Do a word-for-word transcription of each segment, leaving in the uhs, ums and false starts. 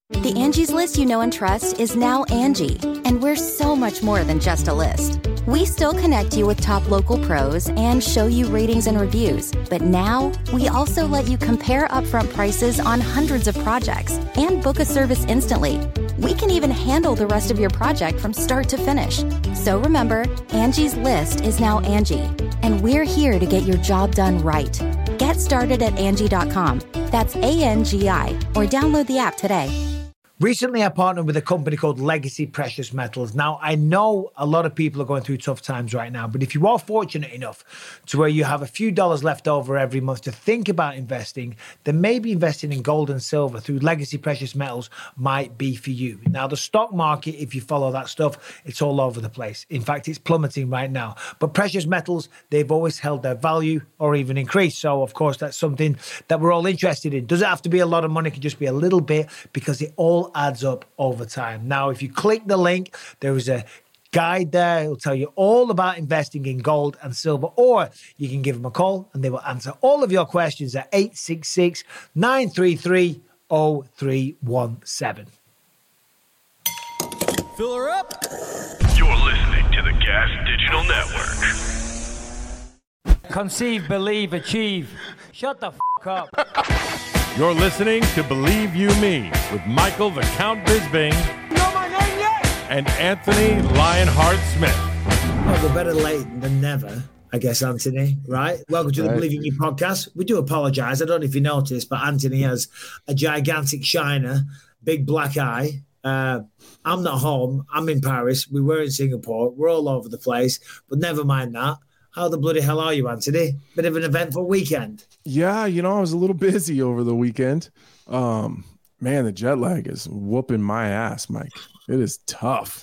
The Angie's List you know and trust is now Angie, and we're so much more than just a list. We still connect you with top local pros and show you ratings and reviews, but now we also let you compare upfront prices on hundreds of projects and book a service instantly. We can even handle the rest of your project from start to finish. So remember, Angie's List is now Angie, and we're here to get your job done right. Get started at Angie dot com. That's A N G I, or download the app today. Recently, I partnered with a company called Legacy Precious Metals. Now, I know a lot of people are going through tough times right now, but if you are fortunate enough to where you have a few dollars left over every month to think about investing, then maybe investing in gold and silver through Legacy Precious Metals might be for you. Now, the stock market, if you follow that stuff, it's all over the place. In fact, it's plummeting right now. But precious metals, they've always held their value or even increased. So, of course, that's something that we're all interested in. Does it have to be a lot of money? It can just be a little bit, because it all adds up over time. Now, if you click the link, there is a guide there. It'll tell you all about investing in gold and silver, or you can give them a call and they will answer all of your questions at eight six six, nine three three, zero three one seven. Fill her up. You're listening to the Gas Digital Network. Conceive, believe, achieve. Shut the f*** up. You're listening to Believe You Me with Michael the Count Bisbing. You know my name yet? And Anthony Lionheart Smith. Well, we're better late than never, I guess, Anthony, right? Welcome to the Right. Believe You Me podcast. We do apologize. I don't know if you noticed, but Anthony has a gigantic shiner, big black eye. Uh, I'm not home. I'm in Paris. We were in Singapore. We're all over the place, but never mind that. How the bloody hell are you, Anthony? Bit of an eventful weekend. Yeah, you know, I was a little busy over the weekend. Um, man, the jet lag is whooping my ass, Mike. It is tough.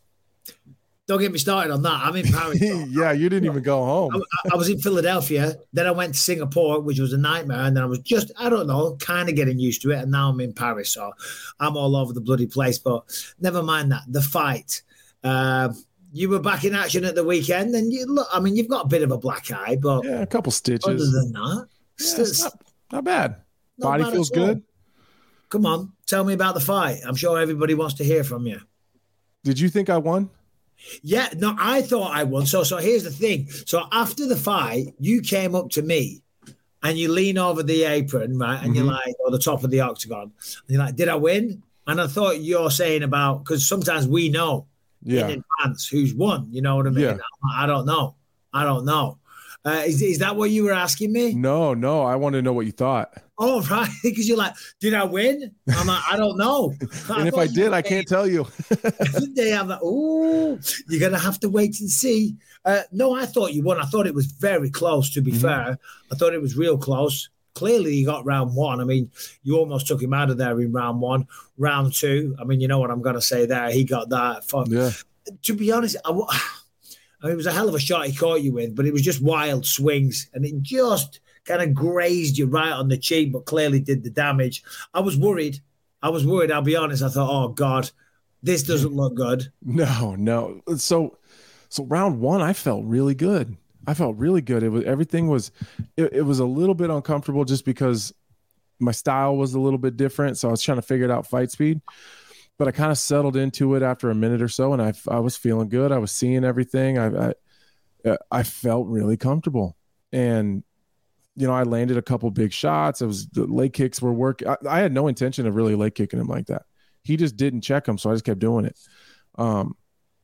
Don't get me started on that. I'm in Paris. Yeah, you didn't even go home. I, I was in Philadelphia. Then I went to Singapore, which was a nightmare. And then I was just, I don't know, kind of getting used to it. And now I'm in Paris. So I'm all over the bloody place. But never mind that. The fight. Uh, You were back in action at the weekend, and you look. I mean, you've got a bit of a black eye, but Yeah, a couple stitches. other than that, Yeah, still- it's not, not bad. not Body bad feels at all. good. Come on, tell me about the fight. I'm sure everybody wants to hear from you. Did you think I won? Yeah, no, I thought I won. So, so here's the thing. So after the fight, you came up to me, and you lean over the apron, right, and you're Mhm. like, or the top of the octagon, and you're like, "Did I win?" And I thought you're saying about, because sometimes we know. Yeah. in advance who's won, you know what I mean? Yeah. I don't know. I don't know. Uh, is, is that what you were asking me? No, no. I want to know what you thought. Oh, right. Because you're like, did I win? I'm like, I don't know. And if I did, I can't tell you. They have that. Oh, you're going to have to wait and see. Uh, no, I thought you won. I thought it was very close, to be Mhm. fair. I thought it was real close. Clearly, you got round one. I mean, you almost took him out of there in round one. Round two, I mean, you know what I'm going to say there. He got that. For, Yeah. To be honest, I, wa- I mean, it was a hell of a shot he caught you with, but it was just wild swings, and it just kind of grazed you right on the cheek, but clearly did the damage. I was worried. I was worried. I'll be honest. I thought, oh God, this doesn't look good. No, no. So, so round one, I felt really good. I felt really good. It was everything was, it, it was a little bit uncomfortable just because my style was a little bit different. So I was trying to figure it out fight speed, but I kind of settled into it after a minute or so, and I I was feeling good. I was seeing everything. I I, I felt really comfortable, and you know I landed a couple big shots. It was the leg kicks were working. I, I had no intention of really leg kicking him like that. He just didn't check him, so I just kept doing it. Um.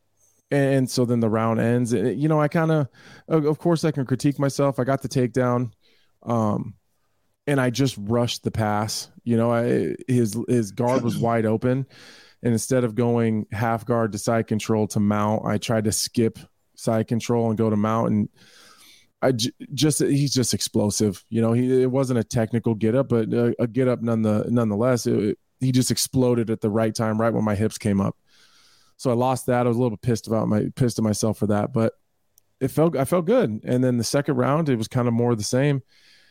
And so then the round ends. And, you know, I kind of, of course, I can critique myself. I got the takedown, um, and I just rushed the pass. You know, I, his his guard was wide open, and instead of going half guard to side control to mount, I tried to skip side control and go to mount. And I j- just he's just explosive. You know, he it wasn't a technical get up, but a, a get up none the, nonetheless. It, he just exploded at the right time, right when my hips came up. So I lost that. I was a little bit pissed about my pissed at myself for that, but it felt I felt good. And then the second round, it was kind of more the same.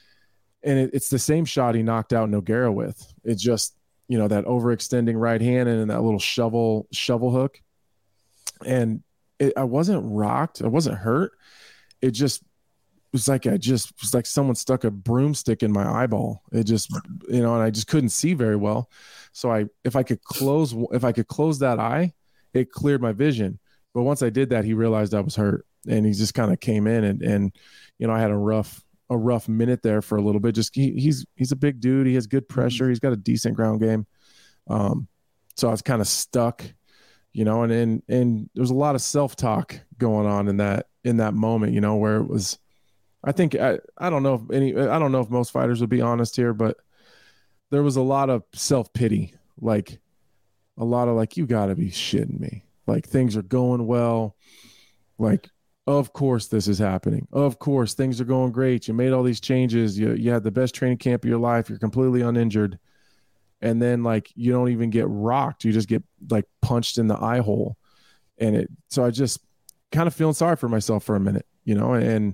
And it, it's the same shot he knocked out Nogueira with. It's just, you know, that overextending right hand and that little shovel shovel hook. And it, I wasn't rocked. I wasn't hurt. It just was like, I just, it was like someone stuck a broomstick in my eyeball. It just, you know, and I just couldn't see very well. So I, if I could close, if I could close that eye, it cleared my vision. But once I did that, he realized I was hurt, and he just kind of came in and, and, you know, I had a rough, a rough minute there for a little bit. Just he, he's, he's a big dude. He has good pressure. He's got a decent ground game. Um, so I was kind of stuck, you know, and, and, and there was a lot of self-talk going on in that, in that moment, you know, where it was, I think, I, I don't know if any, I don't know if most fighters would be honest here, but there was a lot of self-pity, like a lot of like, you gotta be shitting me. Like things are going well. Like, of course this is happening. Of course things are going great. You made all these changes. You, you had the best training camp of your life. You're completely uninjured. And then like, you don't even get rocked. You just get like punched in the eye hole. And it, so I just kind of feeling sorry for myself for a minute, you know, and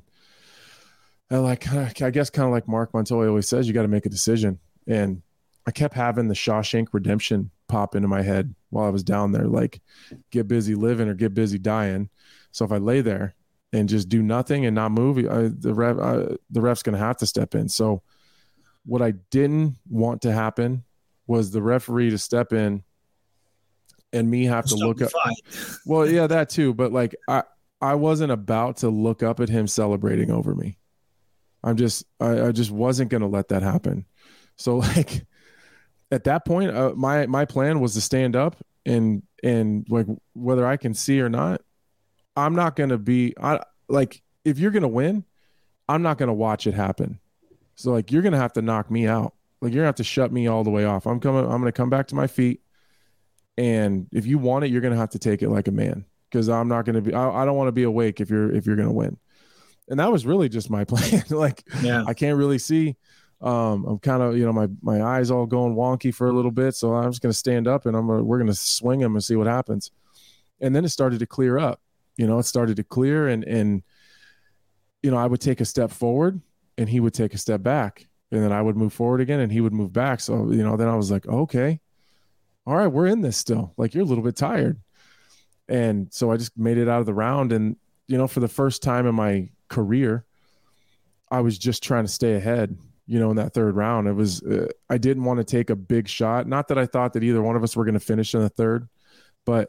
I like, I guess kind of like Mark Montoya always says, you got to make a decision. And I kept having the Shawshank Redemption pop into my head while I was down there, like get busy living or get busy dying. So if I lay there and just do nothing and not move, I, the ref, I, the ref's going to have to step in. So what I didn't want to happen was the referee to step in and me have to look up. Well, yeah, that too. But like, I, I wasn't about to look up at him celebrating over me. I'm just, I, I just wasn't going to let that happen. So like at that point, uh, my, my plan was to stand up and, and like, whether I can see or not, I'm not going to be I like, if you're going to win, I'm not going to watch it happen. So like, you're going to have to knock me out. Like you're gonna have to shut me all the way off. I'm coming, I'm going to come back to my feet. And if you want it, you're going to have to take it like a man. Cause I'm not going to be, I, I don't want to be awake if you're, if you're going to win. And that was really just my plan. Like, yeah. I can't really see. Um, I'm kind of, you know, my, my eyes all going wonky for a little bit. So I'm just going to stand up and I'm gonna, we're going to swing him and see what happens. And then it started to clear up, you know, it started to clear and, and, you know, I would take a step forward and he would take a step back and then I would move forward again and he would move back. So, you know, then I was like, okay, all right, we're in this still. Like you're a little bit tired. And so I just made it out of the round. And, you know, for the first time in my career, I was just trying to stay ahead, you know, in that third round. It was, uh, I didn't want to take a big shot. Not that I thought that either one of us were going to finish in the third, but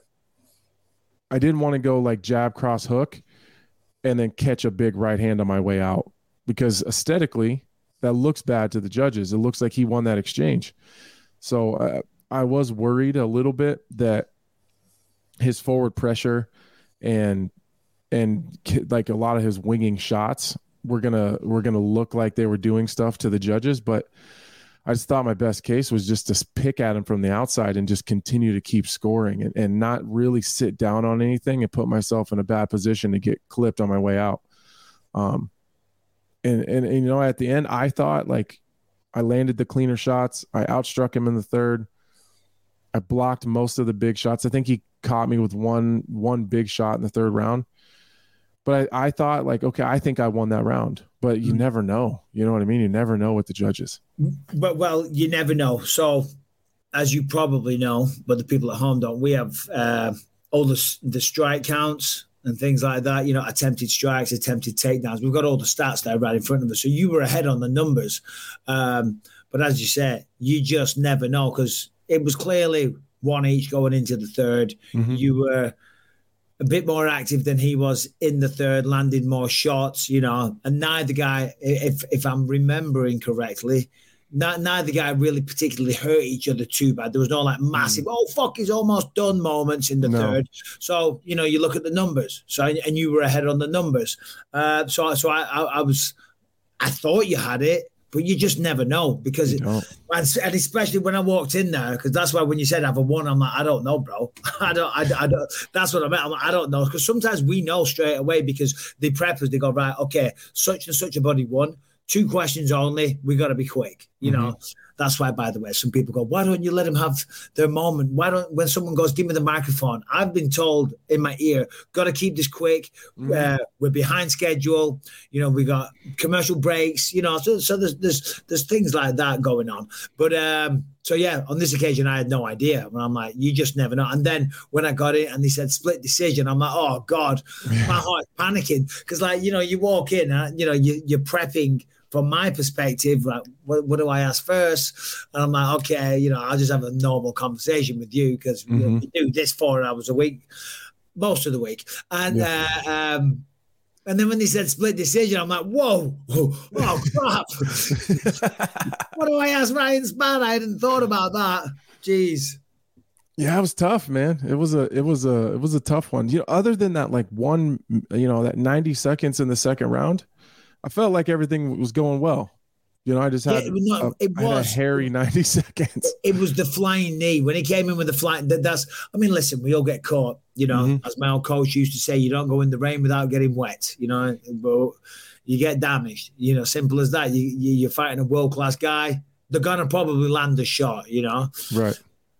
I didn't want to go like jab, cross, hook, and then catch a big right hand on my way out because aesthetically that looks bad to the judges. It looks like he won that exchange. So uh, I was worried a little bit that his forward pressure and and like a lot of his winging shots were gonna were gonna look like they were doing stuff to the judges. But I just thought my best case was just to pick at him from the outside and just continue to keep scoring and, and not really sit down on anything and put myself in a bad position to get clipped on my way out. Um, and, and, and, you know, at the end, I thought like I landed the cleaner shots. I outstruck him in the third. I blocked most of the big shots. I think he caught me with one, one big shot in the third round. But I, I thought like, okay, I think I won that round, but you never know. You know what I mean? You never know with the judges. But, well, you never know. So as you probably know, but the people at home don't, we have uh, all the, the strike counts and things like that, you know, attempted strikes, attempted takedowns. We've got all the stats there right in front of us. So you were ahead on the numbers. Um, but as you said, you just never know because it was clearly one each going into the third. Mm-hmm. You were a bit more active than he was in the third, landed more shots, you know, and neither guy, if if I'm remembering correctly, not, neither guy really particularly hurt each other too bad. There was no like massive, mm. oh, fuck, he's almost done moments in the no. third. So, you know, you look at the numbers. So, and you were ahead on the numbers. Uh, so, so I, I, I was, I thought you had it. But you just never know because, it, and especially when I walked in there, because that's why when you said have a one, I'm like, I don't know, bro. I don't, I, I don't. That's what I meant. I'm like, I don't know because sometimes we know straight away because the preppers they go right, okay, such and such a body won, two questions only. We got to be quick, you mm-hmm. know. That's why, by the way, some people go, why don't you let them have their moment? Why don't, when someone goes, give me the microphone, I've been told in my ear, got to keep this quick. Mm-hmm. Uh, we're behind schedule. You know, we got commercial breaks, you know, so, so there's, there's, there's things like that going on. But, um, so, yeah, on this occasion, I had no idea. And I'm like, you just never know. And then when I got it and they said split decision, I'm like, oh, God, my heart's panicking. Because, like, you know, you walk in, uh, you know, you, you're prepping from my perspective, like, what, what do I ask first? And I'm like, okay, you know, I'll just have a normal conversation with you because mm-hmm. you know, we do this four hours a week, most of the week. And, yeah. uh, um, And then when they said split decision, I'm like, whoa, oh, oh crap. What do I ask Ryan Spann? I hadn't thought about that. Jeez. Yeah, it was tough, man. It was a, it was a, it was a tough one. You know, other than that, like one, you know, that ninety seconds in the second round, I felt like everything was going well. You know, I just had, yeah, it was, not, it a, I had a hairy ninety seconds. It was the flying knee. When he came in with the flying, that, that's, I mean, listen, we all get caught, you know, mm-hmm. as my old coach used to say, you don't go in the rain without getting wet, you know, but you get damaged, you know, simple as that. You, you, you're fighting a world-class guy. They're going to probably land a shot, you know. Right.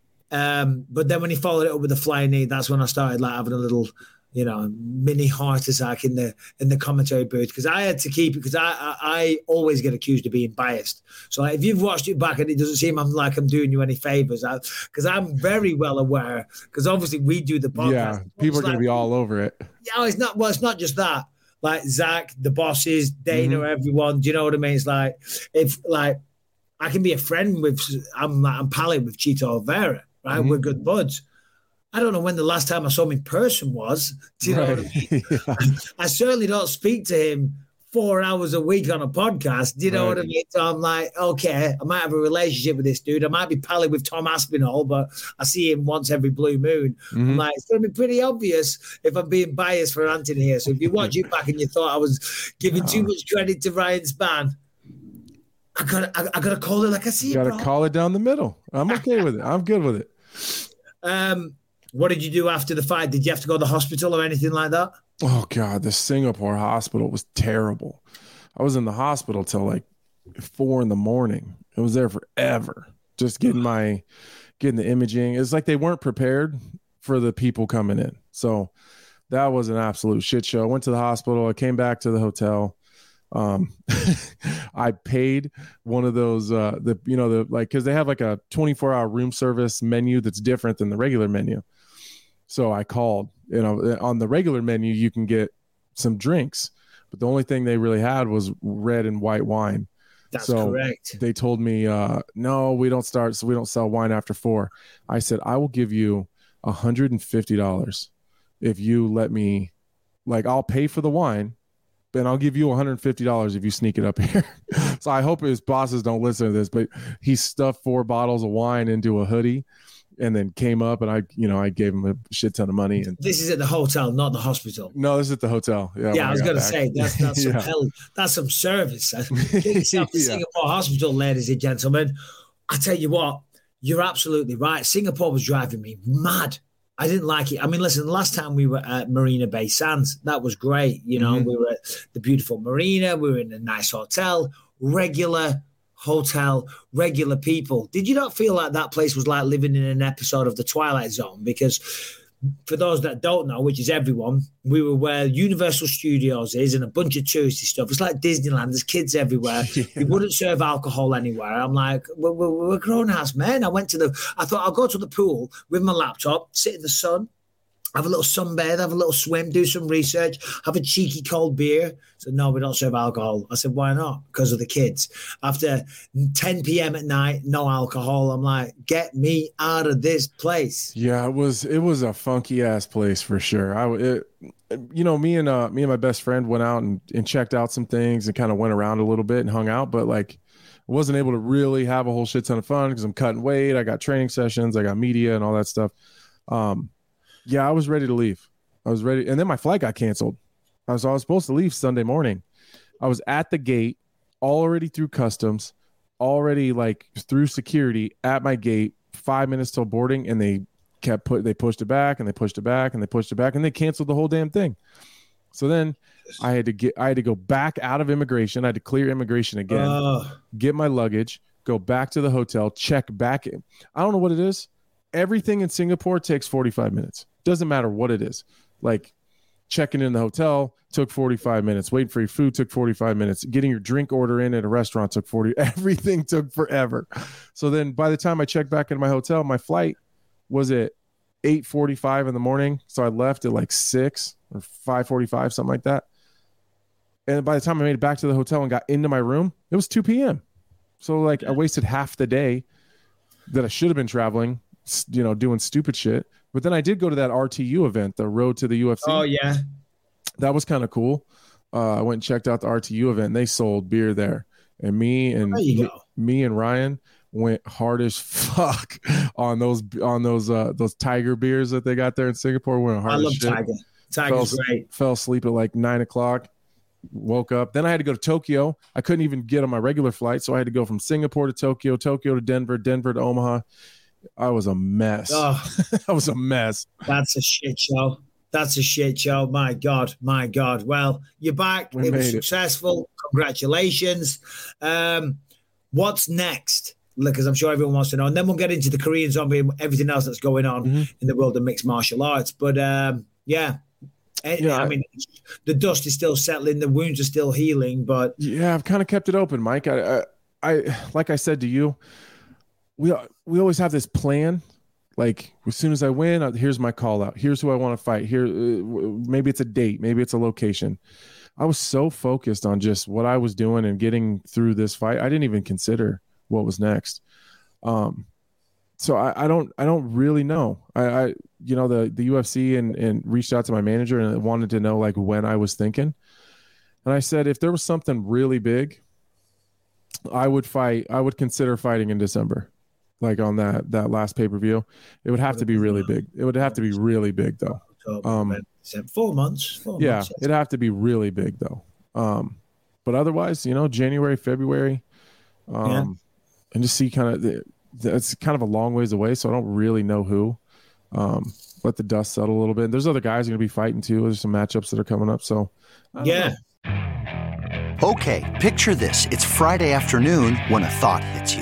Um, but then when he followed it up with the flying knee, that's when I started like having a little, you know, mini heart attack in the in the commentary booth because I had to keep it because I, I I always get accused of being biased. So like, if you've watched it back and it doesn't seem I'm like I'm doing you any favors, because I'm very well aware because obviously we do the podcast. Yeah, people are like, going to be all over it. Yeah, it's not. Well, it's not just that. Like Zach, the bosses, Dana, mm-hmm. everyone. Do you know what I mean? It's like if like I can be a friend with I'm like I'm palling with Chito Oliveira, right? Mm-hmm. We're good buds. I don't know when the last time I saw him in person was. Do you know right. what I mean? Yeah. I certainly don't speak to him four hours a week on a podcast. Do you know right. what I mean? So I'm like, okay, I might have a relationship with this dude. I might be palling with Tom Aspinall, but I see him once every blue moon. Mm-hmm. I'm like, it's going to be pretty obvious if I'm being biased for Anthony here. So if you watch it back and you thought I was giving oh. too much credit to Ryan Spann, I gotta, I, I gotta call it like I see you it. Gotta call it down the middle. I'm okay with it. I'm good with it. Um. What did you do after the fight? Did you have to go to the hospital or anything like that? Oh, God, the Singapore hospital was terrible. I was in the hospital till like four in the morning. I was there forever, just getting my, getting the imaging. It's like they weren't prepared for the people coming in. So that was an absolute shit show. I went to the hospital. I came back to the hotel. Um, I paid one of those, uh, the, you know, the, like, cause they have like a twenty-four hour room service menu that's different than the regular menu. So I called, you know, on the regular menu, you can get some drinks, but the only thing they really had was red and white wine. That's so correct. They told me, uh, no, we don't start. So we don't sell wine after four. I said, I will give you one hundred fifty dollars if you let me, like, I'll pay for the wine, and I'll give you one hundred fifty dollars if you sneak it up here. So I hope his bosses don't listen to this, but he stuffed four bottles of wine into a hoodie and then came up, and I, you know, I gave him a shit ton of money. And this is at the hotel, not the hospital. No, this is at the hotel. Yeah, yeah I was going to say that's that's some yeah. hell, that's some service. Get yourself to yeah. Singapore Hospital, ladies and gentlemen. I tell you what, you're absolutely right. Singapore was driving me mad. I didn't like it. I mean, listen, the last time we were at Marina Bay Sands, that was great. You know, mm-hmm. we were at the beautiful marina. We were in a nice hotel, regular hotel, regular people. Did you not feel like that place was like living in an episode of The Twilight Zone? Because for those that don't know, which is everyone, we were where Universal Studios is and a bunch of touristy stuff. It's like Disneyland. There's kids everywhere. Yeah. We wouldn't serve alcohol anywhere. I'm like, we're, we're, we're grown-ass men. I went to the, I thought I'll go to the pool with my laptop, sit in the sun, have a little sunbathe, have a little swim, do some research, have a cheeky cold beer. So no, we don't serve alcohol. I said, why not? Because of the kids. After ten p.m. at night, no alcohol. I'm like, get me out of this place. Yeah, it was it was a funky ass place for sure. I it, you know, me and uh me and my best friend went out and, and checked out some things and kind of went around a little bit and hung out, but like I wasn't able to really have a whole shit ton of fun because I'm cutting weight. I got training sessions, I got media and all that stuff. Um Yeah, I was ready to leave. I was ready. And then my flight got canceled. I was, I was supposed to leave Sunday morning. I was at the gate, already through customs, already like through security at my gate, five minutes till boarding. And they kept put, they pushed it back and they pushed it back and they pushed it back and they canceled the whole damn thing. So then I had to get, I had to go back out of immigration. I had to clear immigration again, uh. get my luggage, go back to the hotel, check back in. I don't know what it is. Everything in Singapore takes forty-five minutes. Doesn't matter what it is. Like checking in the hotel took forty-five minutes. Waiting for your food took forty-five minutes. Getting your drink order in at a restaurant took forty. Everything took forever. So then by the time I checked back into my hotel, my flight was at eight forty-five in the morning. So I left at like six or five forty-five, something like that. And by the time I made it back to the hotel and got into my room, it was two p.m. So like I wasted half the day that I should have been traveling, you know, doing stupid shit. But then I did go to that R T U event, the Road to the U F C. Oh, yeah. That was kind of cool. Uh, I went and checked out the R T U event. And they sold beer there. And me and me, me and Ryan went hard as fuck on those on those uh, those Tiger beers that they got there in Singapore. Went hard I as love shit. Tiger. Tiger's fell, great. Fell asleep at like nine o'clock. Woke up. Then I had to go to Tokyo. I couldn't even get on my regular flight, so I had to go from Singapore to Tokyo, Tokyo to Denver, Denver to Omaha. I was a mess. Oh, I was a mess. That's a shit show. That's a shit show. My God. My God. Well, you're back. We it was made successful. It. Congratulations. Um, what's next? Because I'm sure everyone wants to know. And then we'll get into the Korean Zombie and everything else that's going on mm-hmm. in the world of mixed martial arts. But um, yeah. Yeah, I mean, the dust is still settling, the wounds are still healing, but yeah, I've kind of kept it open, Mike. I, I, I, like I said to you, we we always have this plan. Like as soon as I win, here's my call out. Here's who I want to fight. Here, maybe it's a date, maybe it's a location. I was so focused on just what I was doing and getting through this fight, I didn't even consider what was next. Um, so I, I don't, I don't really know. I, I you know, the, the U F C and, and reached out to my manager and wanted to know like when I was thinking. And I said, if there was something really big, I would fight, I would consider fighting in December, like on that, that last pay-per-view. It would have to be really big. It would have to be really big though. Um, four months. Four yeah, months, yes. It'd have to be really big though. Um, but otherwise, you know, January, February, um, yeah. and just see kind of the, it's kind of a long ways away, so I don't really know who. Um, let the dust settle a little bit. There's other guys going to be fighting too. There's some matchups that are coming up. So, yeah. Know. Okay, picture this. It's Friday afternoon when a thought hits you.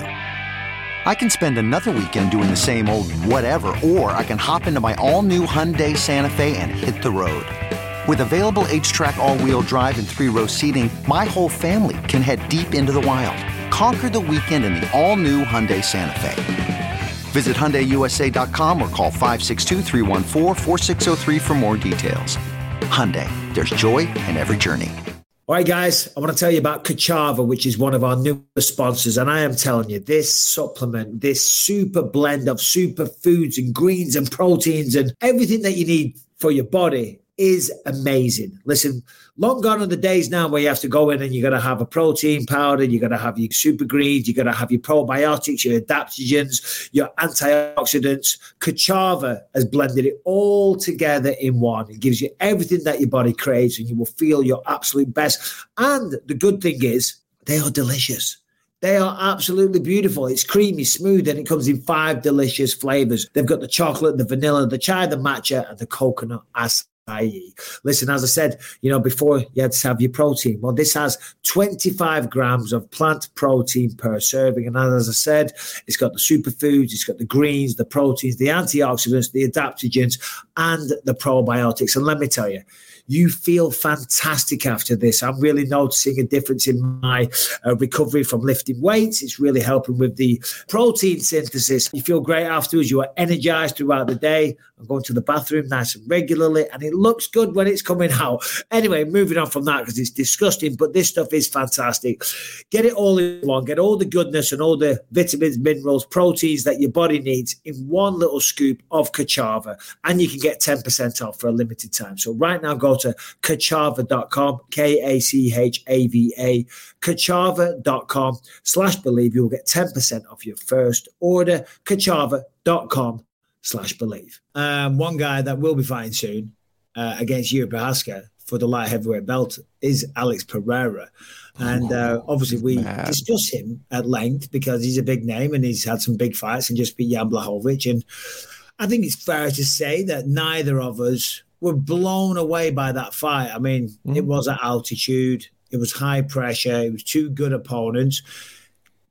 I can spend another weekend doing the same old whatever, or I can hop into my all-new Hyundai Santa Fe and hit the road. With available H-Track all-wheel drive and three-row seating, my whole family can head deep into the wild. Conquer the weekend in the all-new Hyundai Santa Fe. Visit Hyundai U S A dot com or call five six two, three one four, four six zero three for more details. Hyundai, there's joy in every journey. All right, guys, I want to tell you about Ka'Chava, which is one of our newest sponsors. And I am telling you, this supplement, this super blend of superfoods and greens and proteins and everything that you need for your body is amazing. Listen, long gone are the days now where you have to go in and you got to have a protein powder, you got to have your super greens, you got to have your probiotics, your adaptogens, your antioxidants. Ka'Chava has blended it all together in one. It gives you everything that your body craves and you will feel your absolute best. And the good thing is they are delicious. They are absolutely beautiful. It's creamy, smooth, and it comes in five delicious flavors. They've got the chocolate, the vanilla, the chai, the matcha, and the coconut acai. Listen, as I said, you know, before you had to have your protein. Well, this has twenty-five grams of plant protein per serving. And as I said, it's got the superfoods, it's got the greens, the proteins, the antioxidants, the adaptogens, and the probiotics. And let me tell you, you feel fantastic after this. I'm really noticing a difference in my uh, recovery from lifting weights. It's really helping with the protein synthesis. You feel great afterwards. You are energized throughout the day. I'm going to the bathroom nice and regularly, and it looks good when it's coming out. Anyway, moving on from that because it's disgusting, but this stuff is fantastic. Get it all in one. Get all the goodness and all the vitamins, minerals, proteins that your body needs in one little scoop of Ka'Chava, and you can get ten percent off for a limited time. So right now, go to Ka'Chava dot com, K A C H A V A, Ka'Chava dot com slash believe. You'll get ten percent off your first order. Ka'Chava dot com slash believe. Um, one guy that will be fighting soon uh, against Yuri Prochazka for the light heavyweight belt is Alex Pereira. And uh, obviously we Man. discuss him at length because he's a big name and he's had some big fights and just beat Jan Blachowicz. And I think it's fair to say that neither of us were blown away by that fight. I mean, mm-hmm. it was at altitude. It was high pressure. It was two good opponents.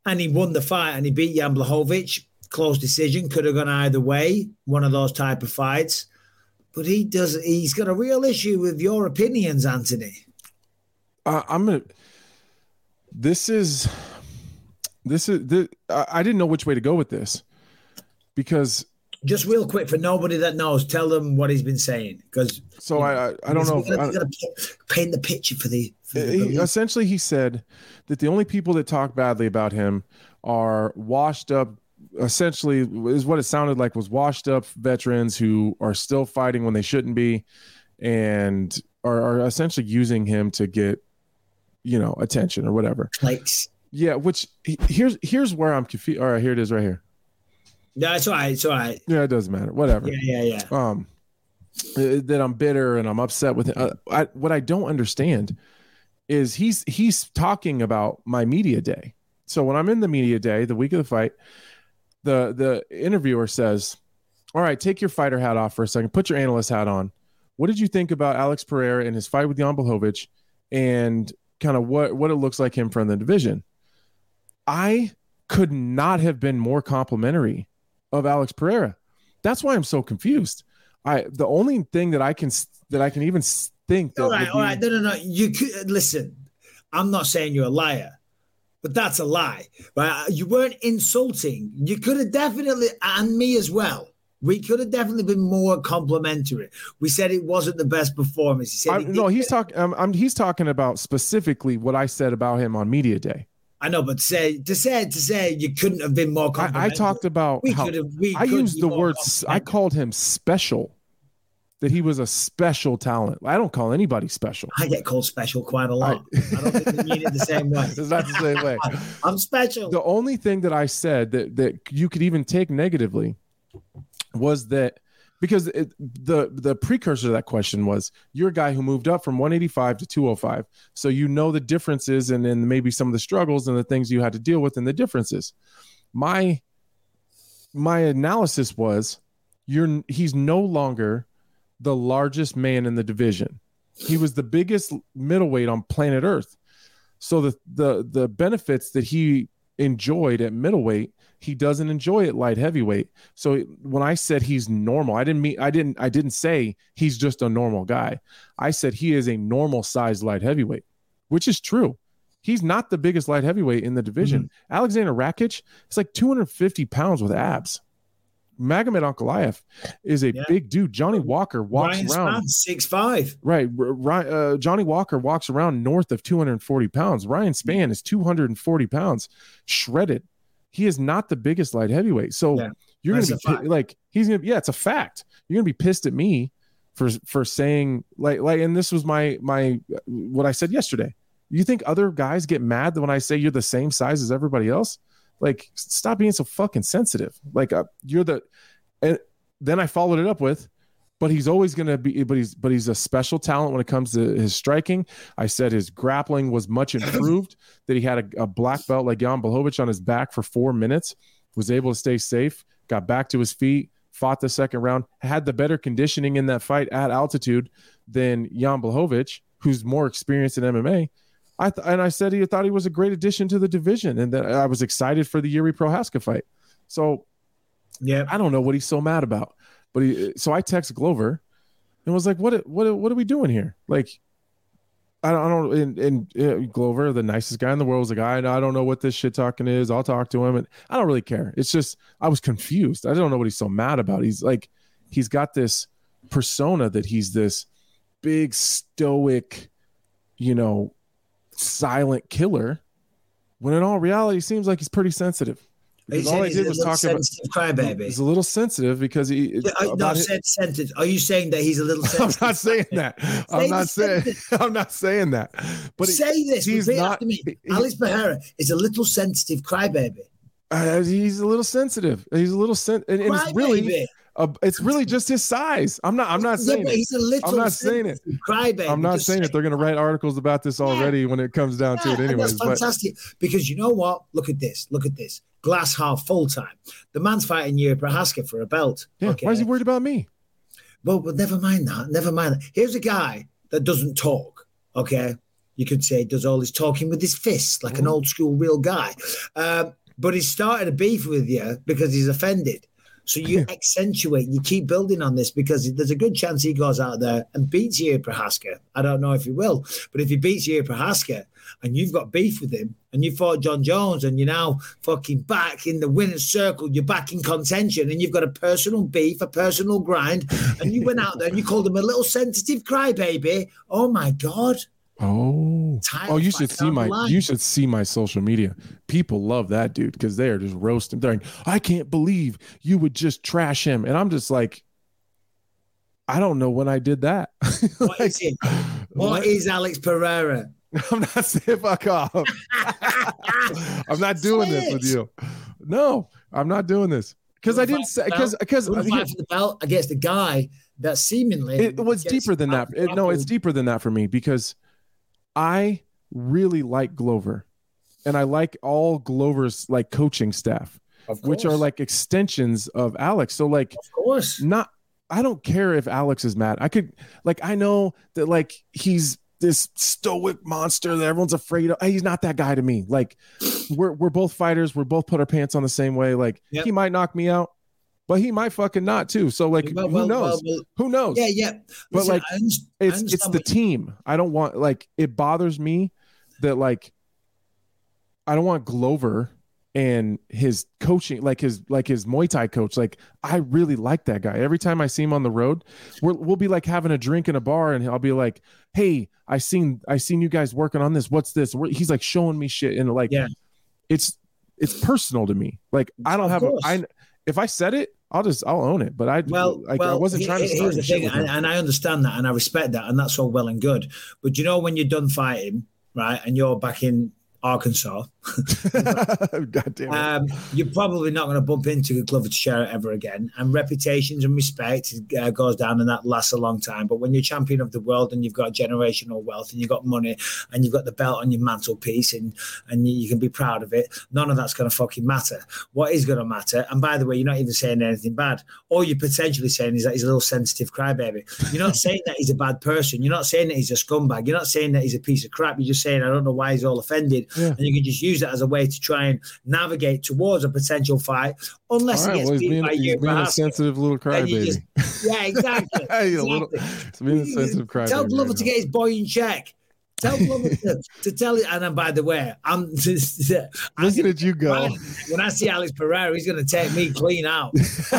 and he won the fight and he beat Jan Blachowicz. Close decision, could have gone either way. One of those type of fights, but he does. He's got a real issue with your opinions, Anthony. Uh, I'm gonna. This is, this is. This, I didn't know which way to go with this, because. Just real quick for nobody that knows, tell them what he's been saying. Because so I, I, I don't know. He's got to paint the picture for the. For the he, essentially, he said that the only people that talk badly about him are washed up. Essentially, is what it sounded like was washed up veterans who are still fighting when they shouldn't be, and are, are essentially using him to get, you know, attention or whatever. Likes. Yeah, which here's here's where I'm confused. All right, here it is right here. Yeah, it's all right. It's all right. Yeah, it doesn't matter. Whatever. Yeah, yeah, yeah. Um, that I'm bitter and I'm upset with it. Uh, I, what I don't understand is he's he's talking about my media day. So when I'm in the media day, the week of the fight, the the interviewer says, all right, take your fighter hat off for a second. Put your analyst hat on. What did you think about Alex Pereira and his fight with Jan Blachowicz and kind of what, what it looks like him from the division? I could not have been more complimentary of Alex Pereira. That's why I'm so confused. I the only thing that I can that I can even think that all right, be, all right, no, no, no. You could listen. I'm not saying you're a liar, but that's a lie. Right? You weren't insulting. You could have definitely, and me as well. We could have definitely been more complimentary. We said it wasn't the best performance. He said I, he no, he's talking. Um, I'm, he's talking about specifically what I said about him on media day. I know, but to say to say to say you couldn't have been more complimentary. I, I talked about we how could have, we I could used the word. I called him special. That he was a special talent. I don't call anybody special. I get called special quite a lot. I, I don't think they mean it the same way. It's not the same way. I'm special. The only thing that I said that that you could even take negatively was that because it, the the precursor to that question was you're a guy who moved up from one eighty-five to two oh five, so you know the differences and then maybe some of the struggles and the things you had to deal with and the differences. My my analysis was you're he's no longer the largest man in the division. He was the biggest middleweight on planet Earth. So the the the benefits that he enjoyed at middleweight, he doesn't enjoy at light heavyweight. So when I said he's normal, I didn't mean I didn't I didn't say he's just a normal guy. I said he is a normal sized light heavyweight, which is true. He's not the biggest light heavyweight in the division. Mm-hmm. Alexander Rakic is like two hundred fifty pounds with abs. Magomed Ankalaev is a yeah. big dude. Johnny Walker walks Ryan around six five. Right. Uh, Johnny Walker walks around north of two hundred forty pounds. Ryan Spann is two hundred forty pounds, shredded. He is not the biggest light heavyweight. So yeah. you're going to be p- like, he's going to, yeah, it's a fact. You're going to be pissed at me for, for saying like, like, and this was my, my, what I said yesterday. You think other guys get mad when I say you're the same size as everybody else? Like, stop being so fucking sensitive. Like, uh, you're the, and then I followed it up with, but he's always going to be, but he's, but he's a special talent when it comes to his striking. I said his grappling was much improved, that he had a, a black belt like Jan Blachowicz on his back for four minutes, was able to stay safe, got back to his feet, fought the second round, had the better conditioning in that fight at altitude than Jan Blachowicz, who's more experienced in M M A. I th- and I said he thought he was a great addition to the division, and that I was excited for the Yuri Prohaska fight. So, yeah, I don't know what he's so mad about. But he, so I text Glover and was like, "What? What? What are we doing here?" Like, I don't. I don't and, and uh, Glover, the nicest guy in the world, was like, "I, I don't know what this shit talking is. I'll talk to him." And I don't really care. It's just I was confused. I don't know what he's so mad about. He's like, he's got this persona that he's this big stoic, you know, silent killer, when in all reality, it seems like he's pretty sensitive. Because all I did was talk about crybaby. He's a little sensitive because he. Yeah, I, no, said sensitive. Are you saying that he's a little sensitive? I'm not saying that. I'm not saying. I'm not saying that. But say he, this. He's Repeat not. After me. He, Alex Pereira is a little sensitive crybaby. Uh, he's a little sensitive. He's a little sen- and, and it's really. Uh, it's really just his size. I'm not. I'm not saying yeah, he's a little I'm not saying it. Crybaby. I'm not saying it. They're going to write articles about this already yeah. when it comes down yeah, to it, anyways. That's fantastic. But, because you know what? Look at this. Look at this. Glass half full time. The man's fighting Yuri Prohaska for a belt. Yeah. Okay. Why is he worried about me? Well, but never mind that. Never mind that. Here's a guy that doesn't talk. Okay. You could say does all his talking with his fists, like an old school real guy. Um, but he started a beef with you because he's offended. So you accentuate, you keep building on this because there's a good chance he goes out there and beats Jiri Prochazka. I don't know if he will, but if he beats Jiri Prochazka and you've got beef with him and you fought John Jones and you're now fucking back in the winner's circle, you're back in contention and you've got a personal beef, a personal grind, and you went out there and you called him a little sensitive crybaby. Oh my God. Oh, oh! You should see my you should see my social media. People love that dude because they are just roasting. They're like, I can't believe you would just trash him, and I'm just like, I don't know when I did that. What like, is it? What, what is Alex Pereira? I'm not saying fuck off. I'm not doing Say this it. with you. No, I'm not doing this because I didn't say because because fight for the belt against the guy that seemingly it was deeper than that. It, no, it's deeper than that for me because I really like Glover and I like all Glover's like coaching staff, which are like extensions of Alex. So like, of course, not, I don't care if Alex is mad. I could like, I know that like he's this stoic monster that everyone's afraid of. He's not that guy to me. Like we're, we're both fighters. We're both put our pants on the same way. Like yep. He might knock me out, but he might fucking not too. So like, well, who well, knows? Well, well, who knows? Yeah, yeah. But Listen, like, it's it's the team. I don't want like it bothers me that like I don't want Glover and his coaching, like his like his Muay Thai coach. Like I really like that guy. Every time I see him on the road, we're, we'll be like having a drink in a bar, and I'll be like, "Hey, I seen I seen you guys working on this. What's this?" He's like showing me shit, and like, yeah, it's it's personal to me. Like I don't have a, I. If I said it, I'll just I'll own it. But I well, like well, I wasn't trying to start here's the thing, and, and I understand that, and I respect that, and that's all well and good. But you know, when you're done fighting, right, and you're back in Arkansas, God damn it. Um, you're probably not going to bump into Glover Teixeira ever again. And reputations and respect uh, goes down, and that lasts a long time. But when you're champion of the world and you've got generational wealth and you've got money and you've got the belt on your mantelpiece and, and you, you can be proud of it, none of that's going to fucking matter. What is going to matter, and by the way, you're not even saying anything bad. All you're potentially saying is that he's a little sensitive crybaby. You're not saying that he's a bad person. You're not saying that he's a scumbag. You're not saying that he's a piece of crap. You're just saying, I don't know why he's all offended. Yeah. And you can just use that as a way to try and navigate towards a potential fight, unless right, he gets well, beat being, by you. Being a sensitive little crybaby. Yeah, exactly. Hey, exactly. A little, it's being a sensitive crybaby. Tell Glover right to get his boy in check. Tell Glover to, to tell it. And then, by the way, I'm looking at you go. When I see Alex Pereira, he's going to take me clean out. He's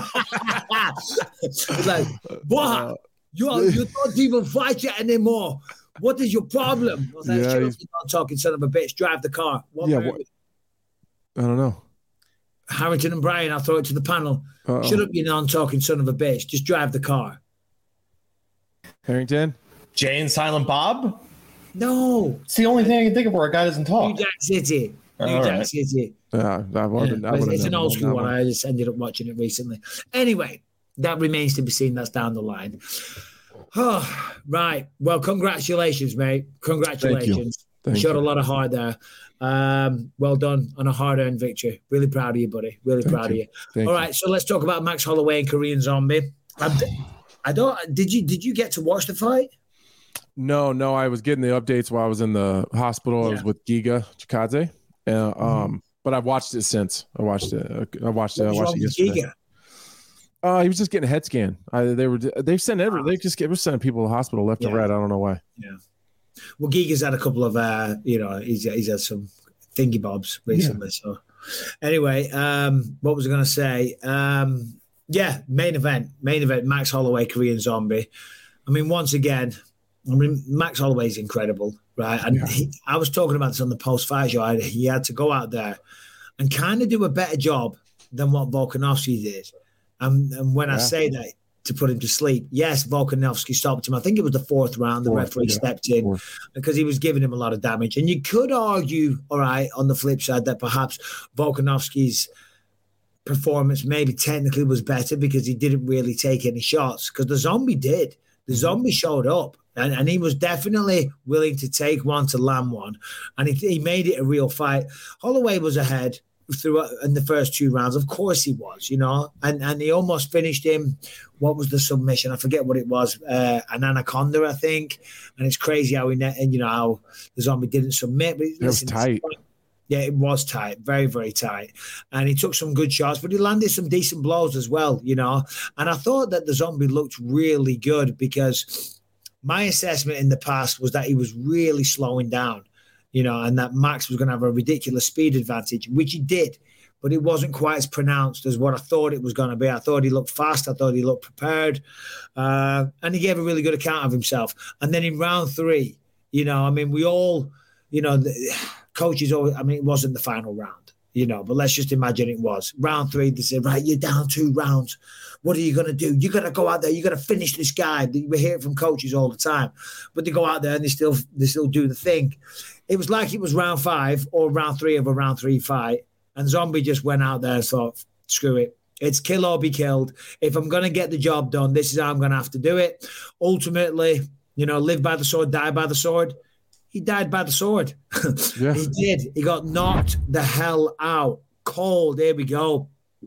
like, what? You, you don't even fight yet anymore. What is your problem? I was like, yeah, shut up, you not talking son of a bitch. Drive the car. What yeah, what? I don't know. Harrington and Brian, I'll throw it to the panel. Uh-oh. Shut up, you non-talking son of a bitch. Just drive the car. Harrington? Jay and Silent Bob? No. It's the only thing I can think of where a guy doesn't talk. New Jack City. New All Jack right. City. Yeah, I wouldn't, yeah, I wouldn't it's an old school one. one. I just ended up watching it recently. Anyway, that remains to be seen. That's down the line. Oh, right. Well, congratulations, mate. Congratulations. Thank you. Thank you showed you. a lot of heart there. Um, well done on a hard-earned victory. Really proud of you, buddy. Really Thank proud you. of you. Thank All you. right, so let's talk about Max Holloway and Korean Zombie. I'm, I don't. Did you did you get to watch the fight? No, no. I was getting the updates while I was in the hospital. Yeah. I was with Giga Chikadze. Uh, um, mm-hmm. But I've watched it since. I watched it. I watched it. I watched it yesterday. Giga? Uh, he was just getting a head scan. I, they were they sent every they just get, were sending people to the hospital left yeah. and right. I don't know why. Yeah. Well, Giga's had a couple of uh, you know, he's he's had some thingy bobs recently. Yeah. So anyway, um, what was I going to say? Um, yeah, main event, main event. Max Holloway, Korean Zombie. I mean, once again, I mean, Max Holloway's incredible, right? And yeah. he, I was talking about this on the post-fight show. I, he had to go out there and kind of do a better job than what Volkanovski did. Um, and when yeah. I say that, to put him to sleep, yes, Volkanovski stopped him. I think it was the fourth round. The fourth, referee yeah. stepped in fourth. because he was giving him a lot of damage. And you could argue, all right, on the flip side, that perhaps Volkanovski's performance maybe technically was better because he didn't really take any shots, because the Zombie did. The Zombie showed up, and, and he was definitely willing to take one to land one, and he, he made it a real fight. Holloway was ahead. through in the first two rounds. Of course he was, you know, and and he almost finished him. What was the submission? I forget what it was. Uh, an anaconda, I think. And it's crazy how he, and you know how the Zombie didn't submit. But it was tight. Yeah, it was tight, very, very tight. And he took some good shots, but he landed some decent blows as well, you know. And I thought that the Zombie looked really good because my assessment in the past was that he was really slowing down, you know, and that Max was going to have a ridiculous speed advantage, which he did, but it wasn't quite as pronounced as what I thought it was going to be. I thought he looked fast. I thought he looked prepared. Uh, and he gave a really good account of himself. And then in round three, you know, I mean, we all, you know, the, coaches always, I mean, it wasn't the final round, you know, but let's just imagine it was. Round three, they said, right, you're down two rounds. What are you going to do? You got to go out there. You got to finish this guy. We hear it from coaches all the time, but they go out there and they still they still do the thing. It was like it was round five or round three of a round three fight, and Zombie just went out there and thought, screw it. It's kill or be killed. If I'm going to get the job done, this is how I'm going to have to do it. Ultimately, you know, live by the sword, die by the sword. He died by the sword. Yeah. He did. He got knocked the hell out. Cold. There we go.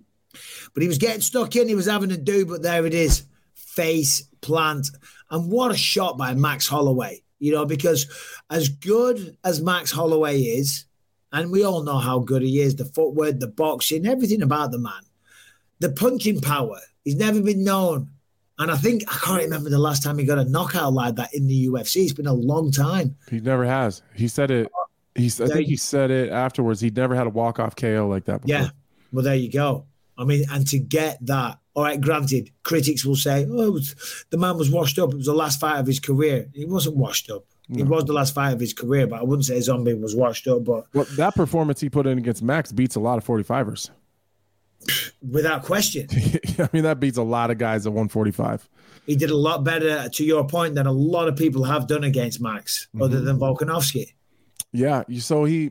But he was getting stuck in. He was having to do, but there it is. Face plant. And what a shot by Max Holloway. You know, because as good as Max Holloway is, and we all know how good he is, the footwork, the boxing, everything about the man, the punching power, he's never been known. And I think, I can't remember the last time he got a knockout like that in the U F C. It's been a long time. He never has. He said it. He's, I think he said it afterwards. He'd never had a walk-off K O like that before. Yeah. Well, there you go. I mean, and to get that, all right, granted, critics will say, oh, it was, the man was washed up. It was the last fight of his career. He wasn't washed up. No. It was the last fight of his career, but I wouldn't say Zombie was washed up. But well, that performance he put in against Max beats a lot of forty-fivers. Without question. I mean, that beats a lot of guys at one forty-five. He did a lot better, to your point, than a lot of people have done against Max, mm-hmm. other than Volkanovski. Yeah, so he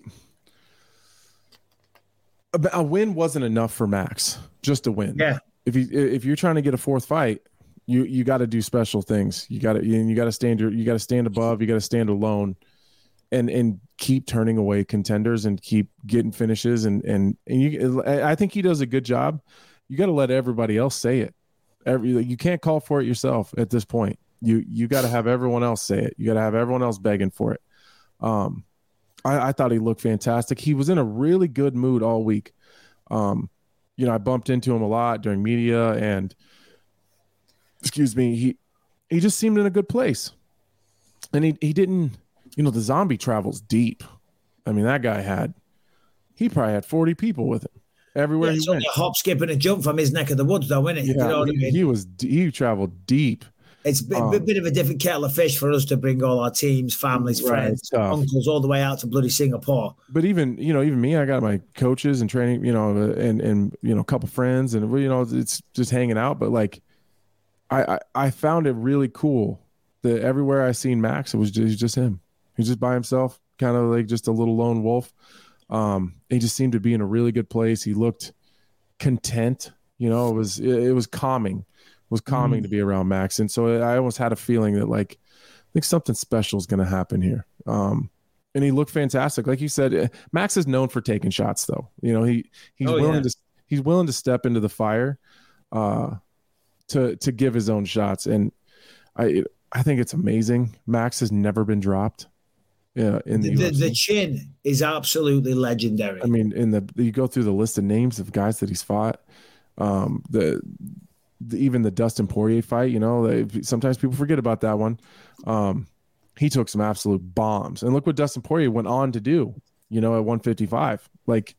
a win wasn't enough for Max, just a win. Yeah. If you if you're trying to get a fourth fight, you you got to do special things. You got to you, you got to stand your, you got to stand above. You got to stand alone, and and keep turning away contenders and keep getting finishes. And and and you, I think he does a good job. You got to let everybody else say it. Every you can't call for it yourself at this point. You you got to have everyone else say it. You got to have everyone else begging for it. Um, I, I thought he looked fantastic. He was in a really good mood all week. Um, you know, I bumped into him a lot during media, and excuse me, he he just seemed in a good place. And he he didn't, you know, the Zombie travels deep. I mean, that guy had he probably had forty people with him everywhere yeah, he went. A hop, skip, and a jump from his neck of the woods, though, isn't it? Yeah, you know what he, I mean? he was he traveled deep. It's a bit, um, bit of a different kettle of fish for us to bring all our teams, families, right, friends, uncles all the way out to bloody Singapore. But even, you know, even me, I got my coaches and training, you know, and, and you know, a couple friends and, you know, it's just hanging out. But like, I, I, I found it really cool that everywhere I seen Max, it was just, just him. He was just by himself, kind of like just a little lone wolf. Um, he just seemed to be in a really good place. He looked content, you know, it was, it, it was calming. was calming mm. to be around Max. And so I almost had a feeling that like, I think something special is going to happen here. Um, and he looked fantastic. Like you said, Max is known for taking shots though. You know, he, he's oh, willing yeah. to, he's willing to step into the fire, uh, to, to give his own shots. And I, I think it's amazing. Max has never been dropped. Yeah. In the, the, the chin is absolutely legendary. I mean, in the, you go through the list of names of guys that he's fought, um, the, The, even the Dustin Poirier fight, you know, they, sometimes people forget about that one. Um, he took some absolute bombs, and look what Dustin Poirier went on to do, you know, at one fifty-five. Like,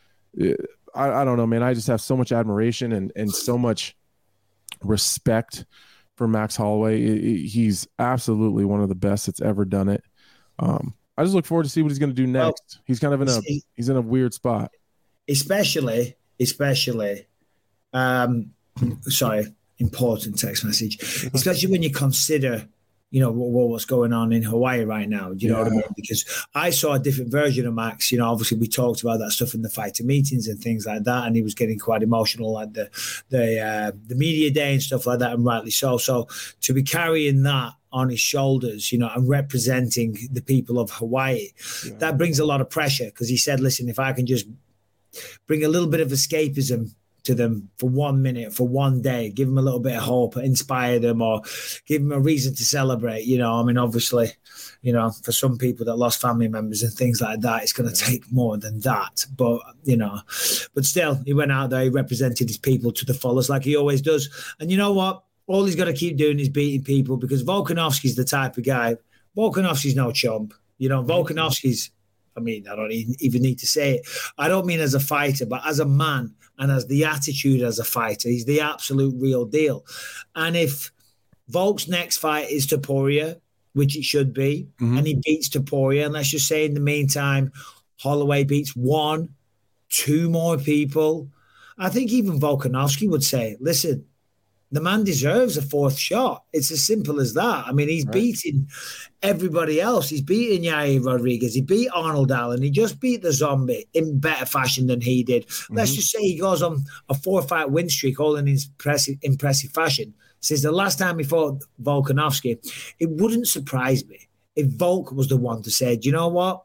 I, I don't know, man. I just have so much admiration and, and so much respect for Max Holloway. He's absolutely one of the best that's ever done it. Um, I just look forward to see what he's going to do next. Well, he's kind of in a, he's in a weird spot. Especially, especially, um, sorry, important text message, especially when you consider, you know, what, what's going on in Hawaii right now. Do you know yeah. what I mean? Because I saw a different version of Max. You know, obviously we talked about that stuff in the fighter meetings and things like that, and he was getting quite emotional at the the uh, the media day and stuff like that, and rightly so. So to be carrying that on his shoulders, you know, and representing the people of Hawaii, yeah. that brings a lot of pressure, because he said, listen, if I can just bring a little bit of escapism to them for one minute, for one day, give them a little bit of hope, inspire them, or give them a reason to celebrate. You know, I mean, obviously, you know, for some people that lost family members and things like that, it's going to take more than that. But, you know, but still, he went out there, he represented his people to the fullest like he always does. And you know what? All he's got to keep doing is beating people, because Volkanovski's the type of guy. Volkanovski's no chump. You know, Volkanovski's, I mean, I don't even need to say it. I don't mean as a fighter, but as a man and as the attitude as a fighter, he's the absolute real deal. And if Volk's next fight is Topuria, which it should be, mm-hmm. and he beats Topuria, and let's just say in the meantime, Holloway beats one, two more people, I think even Volkanovski would say, listen, the man deserves a fourth shot. It's as simple as that. I mean, he's right. beating everybody else. He's beating Yair Rodriguez. He beat Arnold Allen. He just beat the Zombie in better fashion than he did. Mm-hmm. Let's just say he goes on a four-fight win streak, all in impressive, impressive fashion. Since the last time he fought Volkanovski, it wouldn't surprise me if Volk was the one to say, do you know what?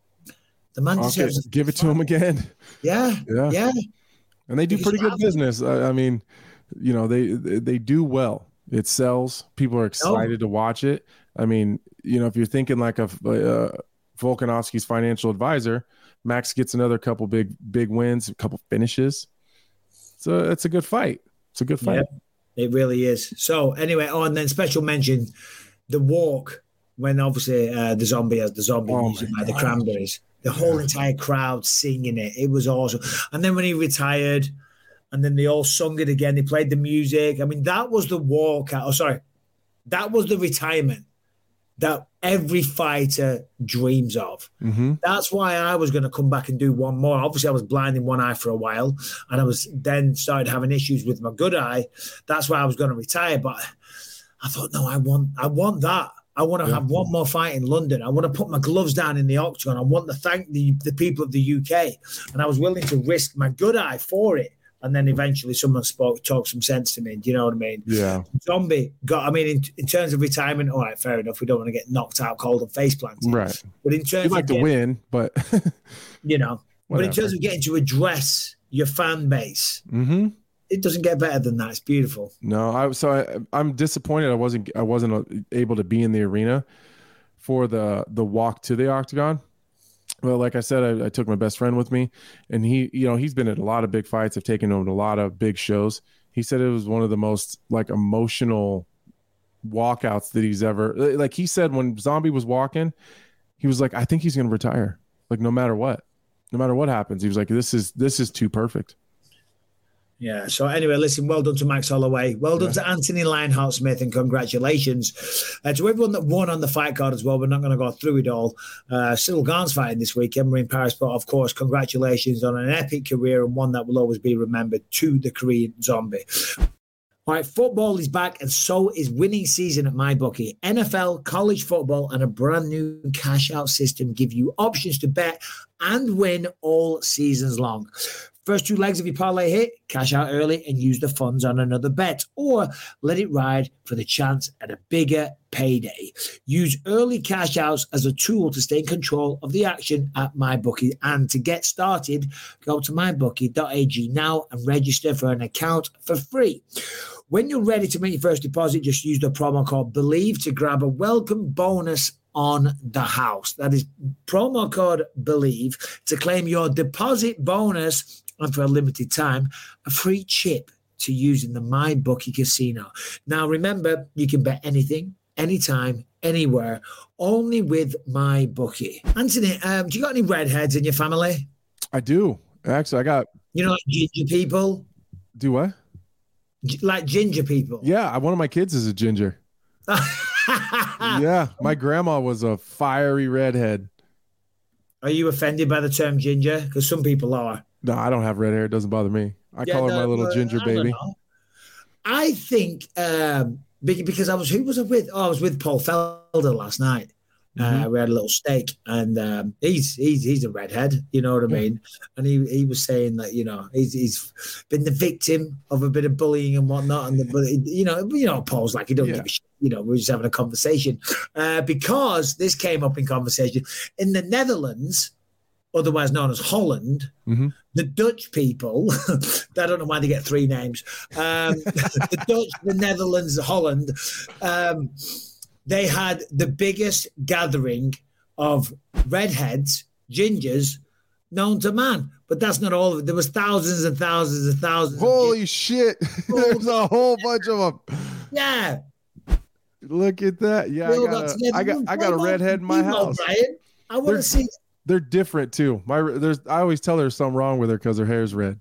The man okay, deserves give it to him again. Yeah, yeah. yeah. And they do Because pretty good business. I, I mean, you know, they they do well. It sells. People are excited oh. to watch it. I mean, you know, if you're thinking like a uh, Volkanovski's financial advisor, Max gets another couple big big wins, a couple finishes. So it's a good fight. It's a good fight. Yep, it really is. So anyway, oh, and then special mention, the walk when obviously uh, the Zombie has the Zombie oh music by the Cranberries. The whole entire crowd singing it. It was awesome. And then when he retired, and then they all sung it again. They played the music. I mean, that was the walkout. Oh, sorry. That was the retirement that every fighter dreams of. Mm-hmm. That's why I was going to come back and do one more. Obviously, I was blind in one eye for a while, and I was then started having issues with my good eye. That's why I was going to retire. But I thought, no, I want, I want that. I want to yeah. have one more fight in London. I want to put my gloves down in the octagon. I want to thank the, the people of the U K. And I was willing to risk my good eye for it. And then eventually someone spoke, talked some sense to me. Do you know what I mean? Yeah. Zombie got, I mean, in, in terms of retirement, all right, fair enough. We don't want to get knocked out cold and face planted. Right. But in terms You'd like of to getting, win, but you know, whatever. But in terms of getting to address your fan base, mm-hmm. it doesn't get better than that. It's beautiful. No, I so I, I'm disappointed. I wasn't I wasn't able to be in the arena for the the walk to the octagon. Well, like I said, I, I took my best friend with me, and he, you know, he's been at a lot of big fights. I've taken him to a lot of big shows. He said it was one of the most like emotional walkouts that he's ever. Like he said, when Zombie was walking, he was like, "I think he's going to retire. Like no matter what, no matter what happens." He was like, "This is this is too perfect." Yeah. So anyway, listen, well done to Max Holloway. Well done yeah. to Anthony Lionheart Smith, and congratulations uh, to everyone that won on the fight card as well. We're not going to go through it all. Uh, Cyril Garn's fighting this weekend. We're in Paris, but of course, congratulations on an epic career and one that will always be remembered to the Korean Zombie. All right, football is back, and so is winning season at MyBookie. N F L, college football, and a brand new cash-out system give you options to bet and win all seasons long. First two legs of your parlay hit, cash out early and use the funds on another bet, or let it ride for the chance at a bigger payday. Use early cash outs as a tool to stay in control of the action at MyBookie. And to get started, go to my bookie dot a g now and register for an account for free. When you're ready to make your first deposit, just use the promo code BELIEVE to grab a welcome bonus on the house. That is promo code BELIEVE to claim your deposit bonus, and for a limited time, a free chip to use in the MyBookie casino. Now, remember, you can bet anything, anytime, anywhere, only with MyBookie. Anthony, um, do you got any redheads in your family? I do. Actually, I got... You know, like ginger people? Do what? G- like ginger people? Yeah, one of my kids is a ginger. Yeah, my grandma was a fiery redhead. Are you offended by the term ginger? Because some people are. No, I don't have red hair. It doesn't bother me. I yeah, call her no, my little uh, ginger baby. I think um, because I was, who was I with? Oh, I was with Paul Felder last night. Mm-hmm. Uh, we had a little steak, and um, he's he's he's a redhead, you know what I mean? And he he was saying that, you know, he's he's been the victim of a bit of bullying and whatnot, and the, but you know you know Paul's like he don't yeah. give a shit. You know, we're just having a conversation uh, because this came up in conversation in the Netherlands. otherwise known as Holland. Mm-hmm. The Dutch people, I don't know why they get three names. Um, the Dutch, the Netherlands, Holland, um, they had the biggest gathering of redheads, gingers, known to man. But that's not all of it. There was thousands and thousands and thousands. Holy shit. There's a whole bunch of them. Yeah. Look at that. Yeah, I got, a, I got I got a redhead in my house. Brian. I want to see. They're different too. My there's I always tell her there's something wrong with her because her hair's red.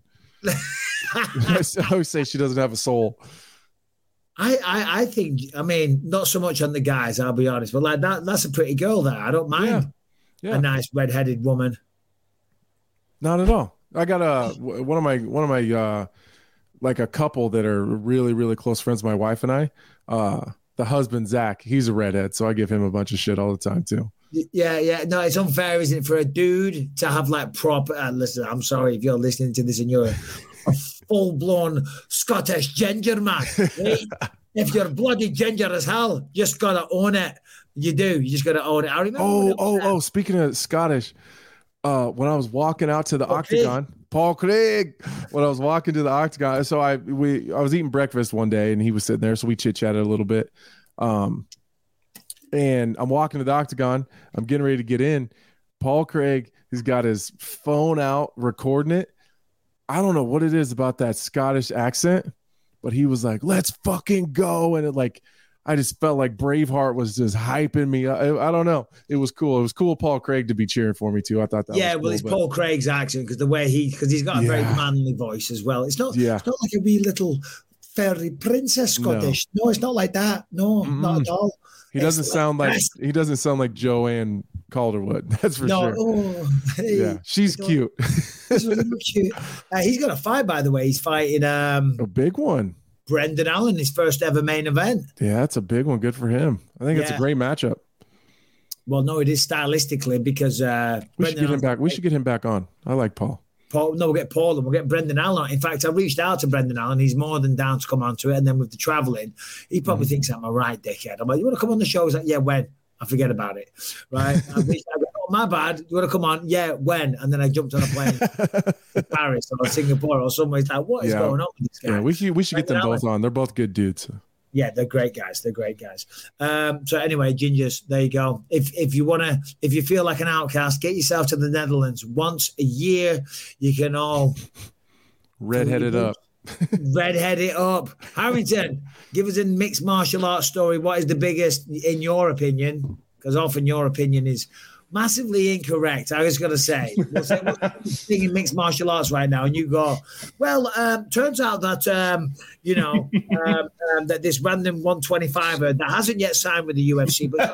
I always say she doesn't have a soul. I, I I think I mean not so much on the guys, I'll be honest, but like that that's a pretty girl there. I don't mind yeah. Yeah. a nice red-headed woman. Not at all. I got a one of my one of my uh like a couple that are really really close friends. My wife and I. Uh, the husband Zach, he's a redhead, so I give him a bunch of shit all the time too. Yeah, yeah. No, it's unfair, isn't it, for a dude to have like proper. Uh, listen, I'm sorry if you're listening to this and you're a, a full-blown Scottish ginger man. Right? If you're bloody ginger as hell, just gotta own it. You do. You just gotta own it. I remember. Oh, oh, oh. Speaking of Scottish, uh, when I was walking out to the Paul octagon, Craig. Paul Craig. When I was walking to the octagon, so I we I was eating breakfast one day and he was sitting there, so we chit chatted a little bit. Um. And I'm walking to the octagon. I'm getting ready to get in. Paul Craig has got his phone out recording it. I don't know what it is about that Scottish accent, but he was like, let's fucking go. And it like, I just felt like Braveheart was just hyping me up. I, I don't know. It was cool. It was cool Paul Craig to be cheering for me too. I thought that yeah, was cool, well, it's but... Paul Craig's accent because the way he, because he's got a yeah. very manly voice as well. It's not, yeah. it's not like a wee little fairy princess Scottish. No, no it's not like that. No, mm-hmm. not at all. He doesn't sound like he doesn't sound like Joanne Calderwood. That's for no, sure. Oh, hey, yeah, she's cute. He's really cute. Uh, he's got a fight, by the way. He's fighting um, a big one. Brendan Allen, his first ever main event. Yeah, that's a big one. Good for him. I think yeah. it's a great matchup. Well, no, it is stylistically because uh, we should get him back. We should get him back on. I like Paul. Paul, no, we'll get Paul and we'll get Brendan Allen. In fact, I reached out to Brendan Allen. He's more than down to come onto it. And then with the traveling, he probably mm-hmm. thinks I'm a right dickhead. I'm like, you want to come on the show? He's like, yeah, when? I forget about it. Right? I reached out, oh, my bad. You want to come on? Yeah, when? And then I jumped on a plane to Paris or Singapore or somewhere. He's like, what is yeah. going on with this guy? Yeah, we should, we should get them Allen. both on. They're both good dudes. Yeah, they're great guys. They're great guys. Um, so anyway, gingers, there you go. If if you wanna, if you feel like an outcast, get yourself to the Netherlands once a year. You can all redhead it up. Redhead it up. Harrington, give us a mixed martial arts story. What is the biggest, in your opinion? Because often your opinion is massively incorrect. I was going to say, what's the thing in mixed martial arts right now? And you go, well, um, turns out that, um, you know, um, um, that this random one twenty-fiver that hasn't yet signed with the U F C, but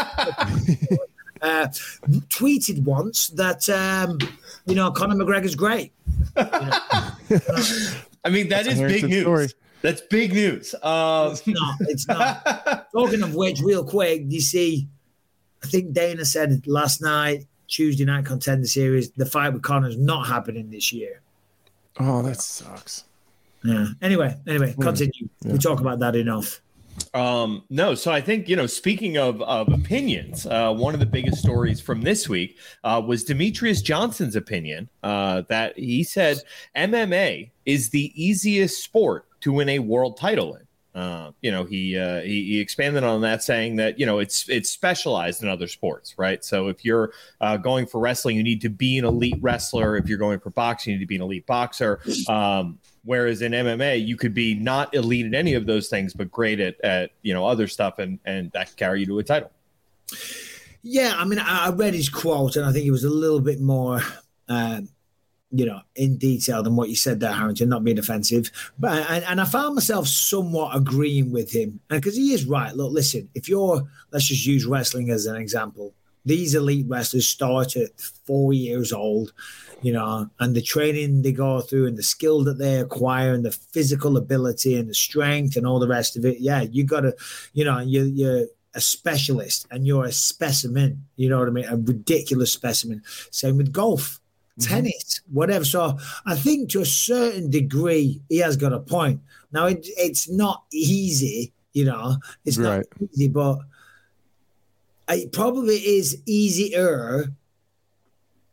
uh, tweeted once that, um, you know, Conor McGregor's great. You know? I mean, that That's is big news. Story. That's big news. Uh, it's not. It's not. Talking of which, real quick, you see, I think Dana said last night, Tuesday Night Contender Series, the fight with Conor's not happening this year. Oh, that sucks. Yeah. Anyway, anyway, continue. Yeah. We talk about that enough. Um, no, so I think, you know, speaking of, of opinions, uh, one of the biggest stories from this week uh, was Demetrius Johnson's opinion uh, that he said M M A is the easiest sport to win a world title in. Uh, you know, he, uh, he he expanded on that, saying that, you know, it's it's specialized in other sports, right? So if you're uh, going for wrestling, you need to be an elite wrestler. If you're going for boxing, you need to be an elite boxer. Um, whereas in M M A, you could be not elite at any of those things, but great at, at you know, other stuff, and and that can carry you to a title. Yeah, I mean, I read his quote, and I think it was a little bit more. Um, you know, in detail than what you said there, Harrington, not being offensive. But and, and I found myself somewhat agreeing with him. And because he is right. Look, listen, if you're, let's just use wrestling as an example. These elite wrestlers start at four years old, you know, and the training they go through and the skill that they acquire and the physical ability and the strength and all the rest of it. Yeah, you got to, you know, you, you're a specialist and you're a specimen, you know what I mean? A ridiculous specimen. Same with golf. Tennis, whatever. So I think to a certain degree, he has got a point. Now, it, it's not easy, you know, it's right. not easy, but it probably is easier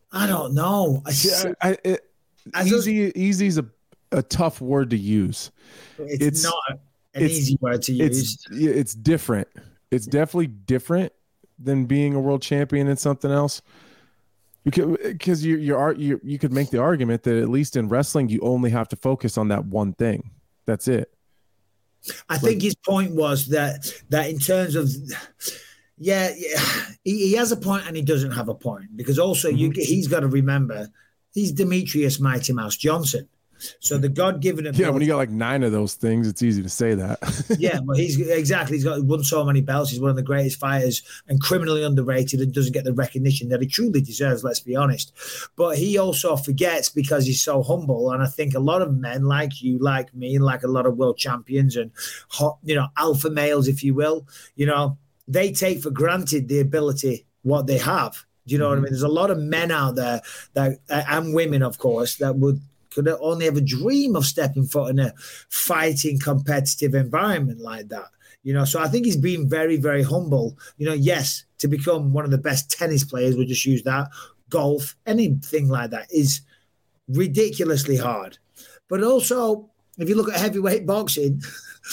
I don't know. I, Yeah, I, it, I easy, easy is a, a tough word to use. It's, It's not an it's- easy word to use. It's yeah, it's different. It's definitely different than being a world champion in something else. Because you you are you you could make the argument that at least in wrestling you only have to focus on that one thing. That's it. I think his point was that that in terms of, yeah, yeah he, he has a point and he doesn't have a point, because also you he's got to remember he's Demetrius Mighty Mouse Johnson. So the God-given ability. Yeah, when you got like nine of those things, it's easy to say that. Yeah, well, he's exactly. He's got won so many belts. He's one of the greatest fighters and criminally underrated and doesn't get the recognition that he truly deserves. Let's be honest. But he also forgets because he's so humble. And I think a lot of men like you, like me, like a lot of world champions and hot, you know, alpha males, if you will, you know, they take for granted the ability what they have. Do you know mm-hmm. what I mean? There's a lot of men out there that, and women, of course, that would. Could only ever dream of stepping foot in a fighting competitive environment like that. You know, so I think he's been very, very humble. You know, yes, to become one of the best tennis players, we'll just use that, golf, anything like that is ridiculously hard. But also, if you look at heavyweight boxing,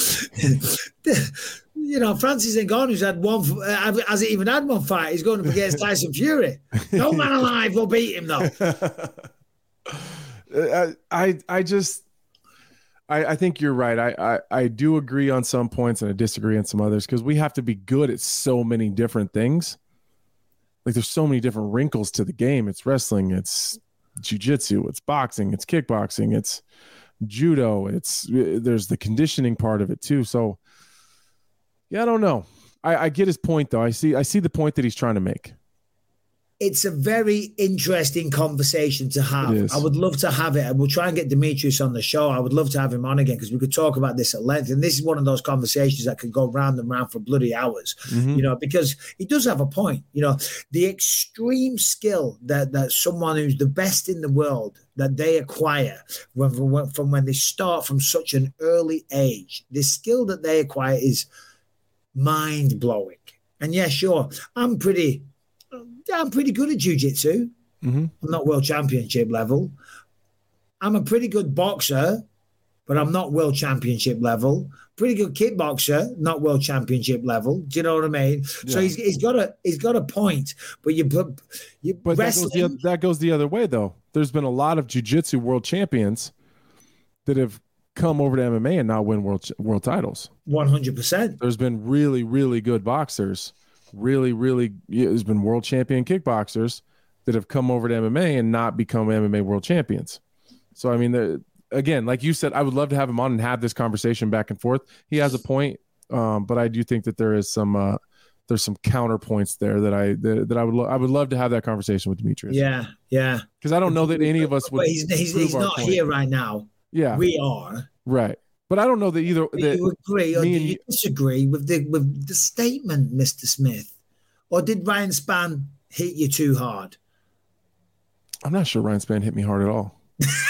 you know, Francis Ngannou's had one, hasn't even had one fight. He's going up against Tyson Fury. No man alive will beat him, though. I, I I just I, I think you're right. I, I I do agree on some points and I disagree on some others, because we have to be good at so many different things. Like there's so many different wrinkles to the game. It's wrestling, it's jiu-jitsu, it's boxing, it's kickboxing, it's judo, it's there's the conditioning part of it too. So yeah, I don't know. I, I get his point though. I see I see the point that he's trying to make. It's a very interesting conversation to have. I would love to have it. And we'll try and get Demetrius on the show. I would love to have him on again because we could talk about this at length. And this is one of those conversations that could go round and round for bloody hours, mm-hmm. you know, because he does have a point. You know, the extreme skill that, that someone who's the best in the world, that they acquire when, from, from when they start from such an early age, the skill that they acquire is mind-blowing. And yeah, sure, I'm pretty... I'm pretty good at jiu-jitsu. Mm-hmm. I'm not world championship level. I'm a pretty good boxer, but I'm not world championship level. Pretty good kickboxer, not world championship level. Do you know what I mean? Yeah. So he's he's got a he's got a point. But you put you but that goes, the, that goes the other way though. There's been a lot of jiu-jitsu world champions that have come over to M M A and now win world world titles. one hundred percent. There's been really really good boxers. Really, really, there's been world champion kickboxers that have come over to M M A and not become M M A world champions. So, I mean, again, like you said, I would love to have him on and have this conversation back and forth. He has a point, um, but I do think that there is some uh, there's some counterpoints there that I that, that I would lo- I would love to have that conversation with Demetrius. Yeah, yeah. Because I don't know that any of us would. But he's he's, he's not point. here right now. Yeah, we are right. But I don't know that either. Do that you agree or do you you, disagree with the with the statement, Mister Smith? Or did Ryan Spann hit you too hard? I'm not sure Ryan Spann hit me hard at all.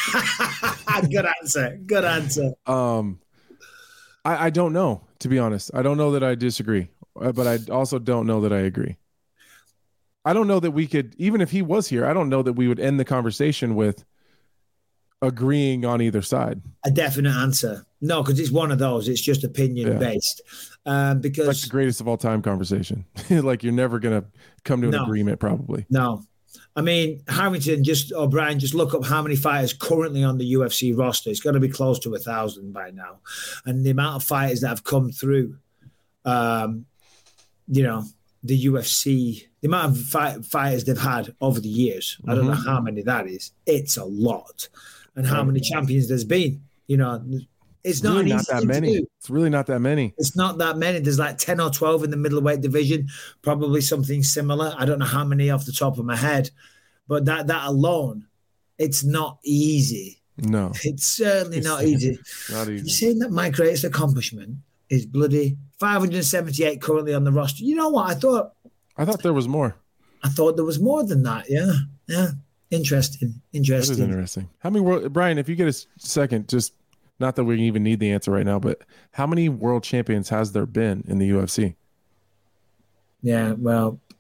Good answer. Good answer. Um, I, I don't know, to be honest. I don't know that I disagree, but I also don't know that I agree. I don't know that we could, even if he was here, I don't know that we would end the conversation with agreeing on either side. A definite answer. No, because it's one of those. It's just opinion yeah. based. Um, because like the greatest of all time conversation. Like you're never going to come to an no, agreement, probably. No. I mean, Harrington, just O'Brien, just look up how many fighters currently on the U F C roster. It's got to be close to a thousand by now. And the amount of fighters that have come through, um, you know, the U F C, the amount of fight, fighters they've had over the years. Mm-hmm. I don't know how many that is. It's a lot. And how many champions there's been, you know, it's not, really an not easy that thing many. To do. It's really not that many. It's not that many. There's like ten or twelve in the middleweight division, probably something similar. I don't know how many off the top of my head, but that, that alone, it's not easy. No. It's certainly not easy. Not easy. You're saying that my greatest accomplishment is bloody five hundred seventy-eight currently on the roster. You know what? I thought. I thought there was more. I thought there was more than that. Yeah. Yeah. Interesting. Interesting. That is interesting. How many world, Brian, if you get a second, just not that we even need the answer right now, but how many world champions has there been in the U F C? Yeah, well,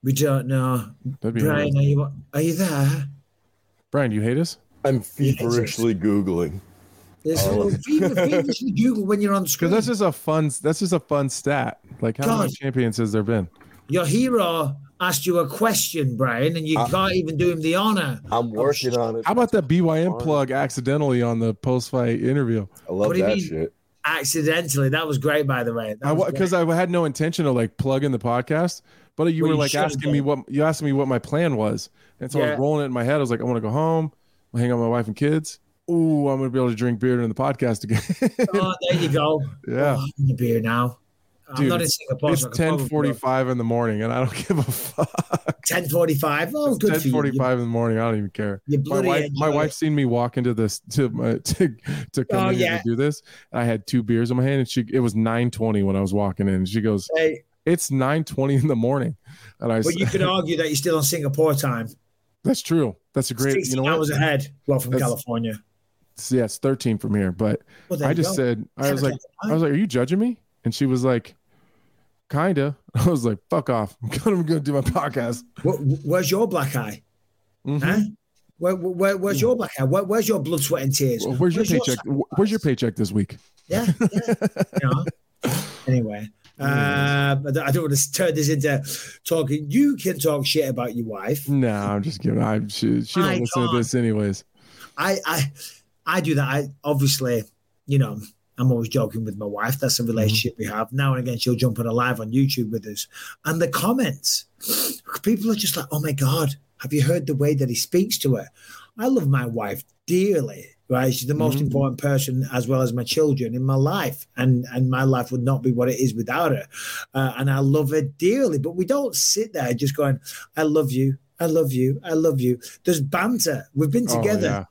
We don't know. That'd be Brian, amazing. are you are you there? Brian, do you hate us? I'm feverishly Googling. There's a little fever, feverishly Google when you're on screen. Because that's just a fun. That's just a fun stat. Like how God. many champions has there been? Your hero asked you a question, Brian, and you I- can't even do him the honor. I'm working on it. How about that B Y M plug accidentally on the post-fight interview? I love What do you that mean? shit. Accidentally, that was great, by the way. That I was because great. I had no intention of like plugging the podcast, but you Well, were you like should've asking me done. what you asked me what my plan was, and so I Yeah. was rolling it in my head. I was like, I want to go home, I'll hang out with my wife and kids. Ooh, I'm gonna be able to drink beer during the podcast again. Oh, there you go. Yeah. Oh, I'm in the beer now. I'm Dude, not in Singapore. It's so I can ten probably- forty-five in the morning, and I don't give a fuck. ten forty-five. Oh, It's good ten for you. forty-five in the morning. I don't even care. You My bloody wife, my enjoy wife it. seen me walk into this to my, to to come Oh, in here yeah. to do this. I had two beers in my hand, and she it was nine twenty when I was walking in. And she goes, Hey, "It's nine twenty in the morning," and I but said, you could argue that you're still on Singapore time. "That's true. That's a great. You sixteen know hours what? ahead. Well, from That's- California. It's- Yeah, it's thirteen from here." But Well, there I you just go. said, I ten was like, o'clock I was like, "Are you judging me?" And she was like, "Kinda." I was like, "Fuck off! I'm gonna, I'm gonna do my podcast." Where, where's your black eye? Mhm. Huh? Where, where, where's your black eye? Where, where's your blood, sweat, and tears? Well, where's your paycheck? Where's your paycheck this week? Yeah. yeah. You know? Anyway, uh, but I don't want to turn this into talking. You can talk shit about your wife. No, I'm just kidding. I she, she don't I listen can't. to this anyways. I, I, I do that. I obviously, you know, I'm always joking with my wife. That's a relationship we have. Now and again, she'll jump on a live on YouTube with us, and the comments, people are just like, "Oh my God, have you heard the way that he speaks to her?" I love my wife dearly. Right, she's the most Mhm. important person, as well as my children, in my life, and and my life would not be what it is without her. Uh, and I love her dearly. But we don't sit there just going, "I love you, I love you, I love you." There's banter. We've been Oh, together yeah.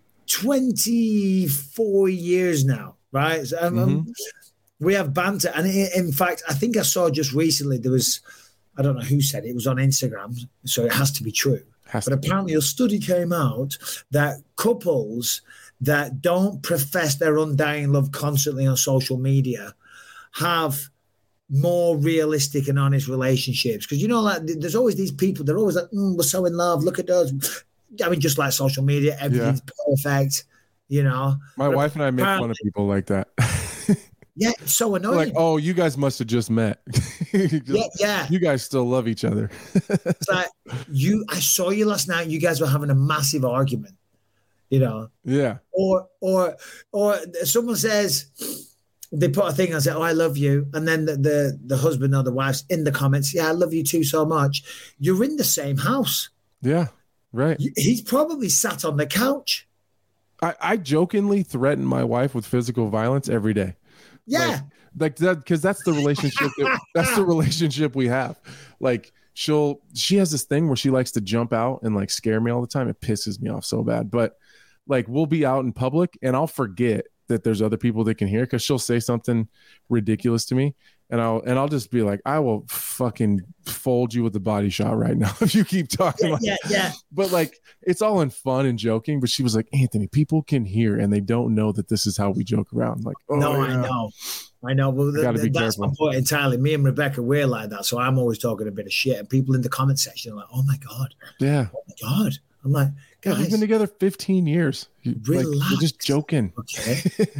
twenty-four years now, right? So, um, um, we have banter, and i- in fact, I think I saw just recently there was, I don't know who said it, it was on Instagram, so it has to be true. Has But to be. apparently, a study came out that couples that don't profess their undying love constantly on social media have more realistic and honest relationships. Because, you know, like there's always these people, they're always like, mm, we're so in love, look at us. I mean, just like social media, everything's perfect, you know. My But wife and I make fun of apparently- people like that. Yeah, it's so annoying. Like, oh, you guys must have just met. yeah, yeah. You guys still love each other. It's like you, I saw you last night. You guys were having a massive argument, you know. Yeah. Or, or, or someone says they put a thing and say, "Oh, I love you," and then the, the the husband or the wife's in the comments, "Yeah, I love you too so much." You're in the same house. Yeah. Right. You- He's probably sat on the couch. I, I jokingly threaten my wife with physical violence every day. Yeah. Like, like that, because that's the relationship. that, that's the relationship we have. Like she'll, she has this thing where she likes to jump out and like scare me all the time. It pisses me off so bad. But like we'll be out in public and I'll forget that there's other people that can hear because she'll say something ridiculous to me, and I'll and I'll just be like, I will fucking fold you with the body shot right now if you keep talking. Yeah, like yeah, yeah. But like it's all in fun and joking. But she was like, Anthony, people can hear and they don't know that this is how we joke around. Like, oh, no, yeah. I know. I know. Well, th- gotta be th- that's my careful. point entirely. Me and Rebecca, we're like that. So I'm always talking a bit of shit. And people in the comment section are like, "Oh my God. Yeah. Oh my God." I'm like, Yeah, guys, we've been together fifteen years. You- Like, we're just joking. okay.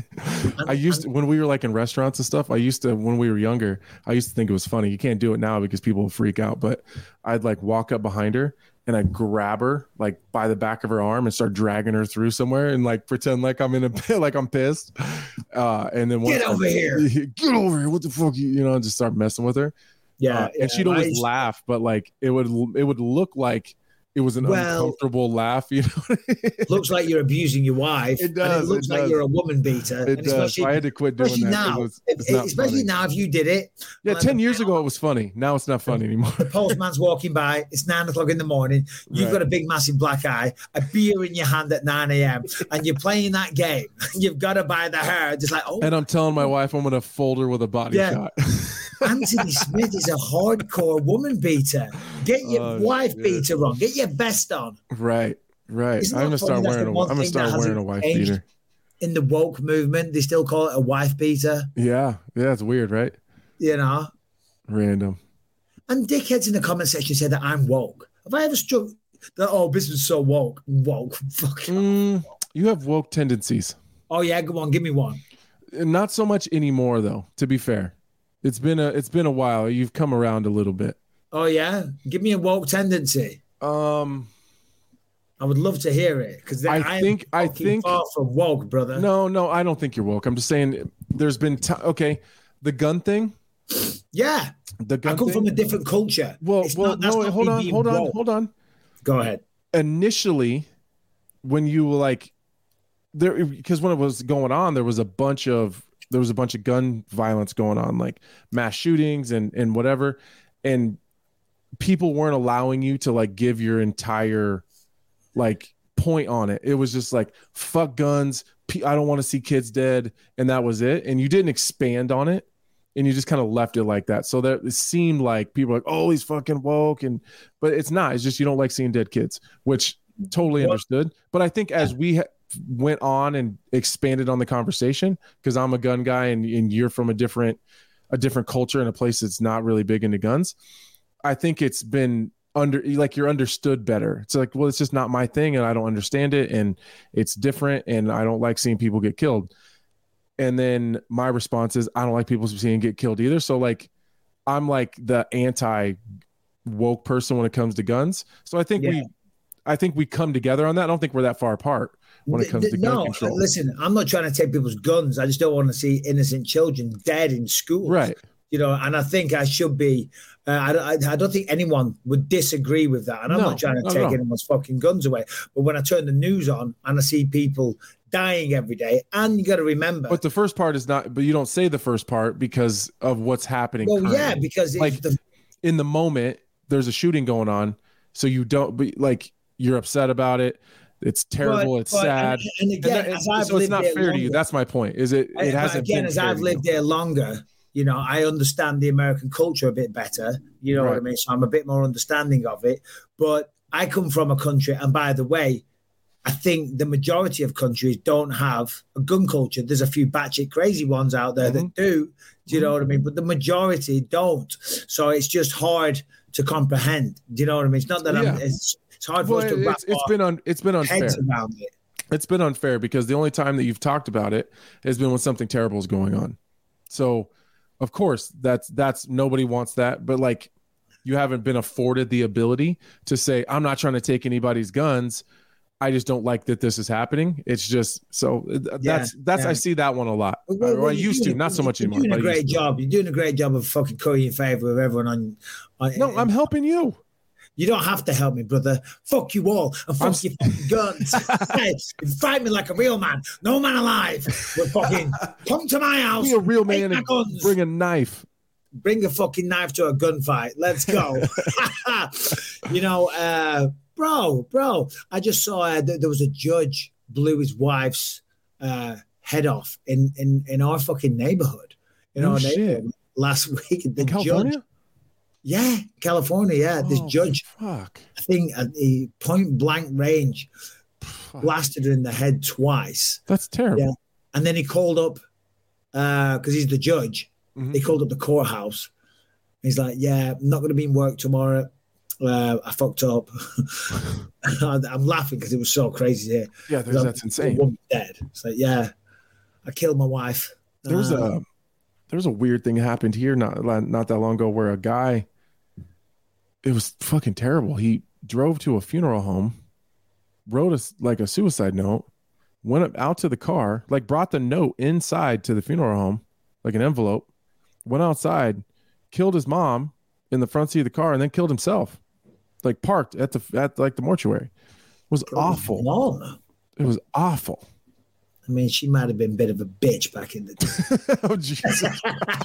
I used to, when we were like in restaurants and stuff, I used to, when we were younger, I used to think it was funny. You can't do it now because people will freak out, but I'd like walk up behind her and I'd grab her like by the back of her arm and start dragging her through somewhere and like pretend like I'm in a like I'm pissed. Uh, and then Get once- over here. Get over here. What the fuck? You, you know, and just start messing with her. Yeah, Uh, yeah, and she'd I always used- laugh, but like it would, it would look like it was an Well- uncomfortable laugh, you know. looks like you're abusing your wife. It does, And it looks it like does. you're a woman beater. It and does. especially- I had to quit doing especially that. 'cause now, It's, it's not especially funny. now, if you did it, Yeah, like, ten years ago it was funny. Now it's not funny anymore. the postman's walking by. It's nine o'clock in the morning. You've Right. got a big, massive black eye, a beer in your hand at nine a.m., and you're playing that game. You've got to buy the hair. Just like, oh, And I'm telling my wife I'm gonna fold her with a body Yeah. shot. Anthony Smith is a hardcore woman beater. Get your Oh, wife shit. beater on. Get your vest on. Right, right. Isn't I'm that gonna funny? start That's wearing the a. one I'm gonna thing that start wearing a hasn't wife changed. beater. In the woke movement, they still call it a wife beater. Yeah, yeah. It's weird, right? You know. Random. And dickheads in the comment section say that I'm woke. Have I ever struck that? Oh, this is so woke. Woke. Fuck. Mm, you have woke tendencies. Oh yeah, go on, give me one. Not so much anymore, though. To be fair, it's been a it's been a while. You've come around a little bit. Oh yeah, give me a woke tendency. Um, I would love to hear it because I, I think am I think far from woke, brother. No, no, I don't think you're woke. I'm just saying there's been t- okay, the gun thing. Yeah, the gun I come thing? from a different culture. Well, It's well, not- that's no, not hold me on, being hold on, woke. hold on. Go ahead. Initially, when you were like there, because when it was going on, there was a bunch of there was a bunch of gun violence going on, like mass shootings and and whatever, and people weren't allowing you to like give your entire like point on it. It was just like fuck guns. I don't want to see kids dead, and that was it. And you didn't expand on it, and you just kind of left it like that. So that it seemed like people were like, oh, he's fucking woke, and but it's not. It's just you don't like seeing dead kids, which totally understood. But I think as we ha- went on and expanded on the conversation, because I'm a gun guy and, and you're from a different a different culture and a place that's not really big into guns, I think it's been under like you're understood better. It's like, well, it's just not my thing and I don't understand it and it's different and I don't like seeing people get killed. And then my response is I don't like people seeing get killed either. So like I'm like the anti woke person when it comes to guns. So I think Yeah. we I think we come together on that. I don't think we're that far apart when it comes to no, gun control. listen, I'm not trying to take people's guns. I just don't want to see innocent children dead in schools. Right. You know, and I think I should be. Uh, I, I, I don't think anyone would disagree with that. And I'm No, not trying to no, take no. anyone's fucking guns away. But when I turn the news on and I see people dying every day, and you got to remember. But the first part is not, but you don't say the first part because of what's happening. Well, yeah, currently. because it's like the- in the moment, there's a shooting going on. So you don't, but like you're upset about it. It's terrible. But- it's but- sad. and- and again, that- as I've so it's lived not there fair to you. longer- That's my point. Is it? I- It but hasn't again, been as fair I've to lived you. there longer, you know, I understand the American culture a bit better. You know what I Right. mean? So I'm a bit more understanding of it. But I come from a country, and by the way, I think the majority of countries don't have a gun culture. There's a few batshit crazy ones out there Mm-hmm. that do. Do you know what I mean? But the majority don't. So it's just hard to comprehend. Do you know what I mean? It's not that Yeah. I'm. It's, it's hard for Well, us to wrap it's, it's our been un, it's been unfair. heads around it. It's been unfair because the only time that you've talked about it has been when something terrible is going on. So, of course, that's that's nobody wants that, but like you haven't been afforded the ability to say, I'm not trying to take anybody's guns. I just don't like that this is happening. It's just so uh, that's that's yeah. I see that one a lot. Well, or well, I you're used to, doing- not so much you're anymore. Doing but a I great used to. job. You're doing a great job of fucking currying favor with everyone on. on No, I'm helping you. You don't have to help me, brother. Fuck you all and fuck your fucking guns. Hey, fight me like a real man. No man alive. We're fucking come to my house. Be a real take man my and guns. bring a knife. Bring a fucking knife to a gunfight. Let's go. you know, uh, bro, bro. I just saw uh, th- there was a judge blew his wife's uh, head off in, in in our fucking neighborhood. In No our shit. neighborhood last week. The In California? judge, yeah, California. Yeah, this Oh, judge. Fuck. I think at the point blank range blasted her in the head twice. That's terrible. Yeah. And then he called up, because he's the judge, Mhm. he called up the courthouse. He's like, yeah, I'm not going to be in work tomorrow. Uh, I fucked up. I'm laughing because it was so crazy here. Yeah, there's, that's insane. The woman's dead. It's like, yeah, I killed my wife. There was Uh, a there was a weird thing that happened here not not that long ago where a guy, it was fucking terrible. He drove to a funeral home, wrote a like a suicide note, went up out to the car, like brought the note inside to the funeral home, like an envelope, went outside, killed his mom in the front seat of the car, and then killed himself, like parked at the at like the mortuary. It was awful. Mom. It was awful. I mean, she might have been a bit of a bitch back in the day. Oh Jesus.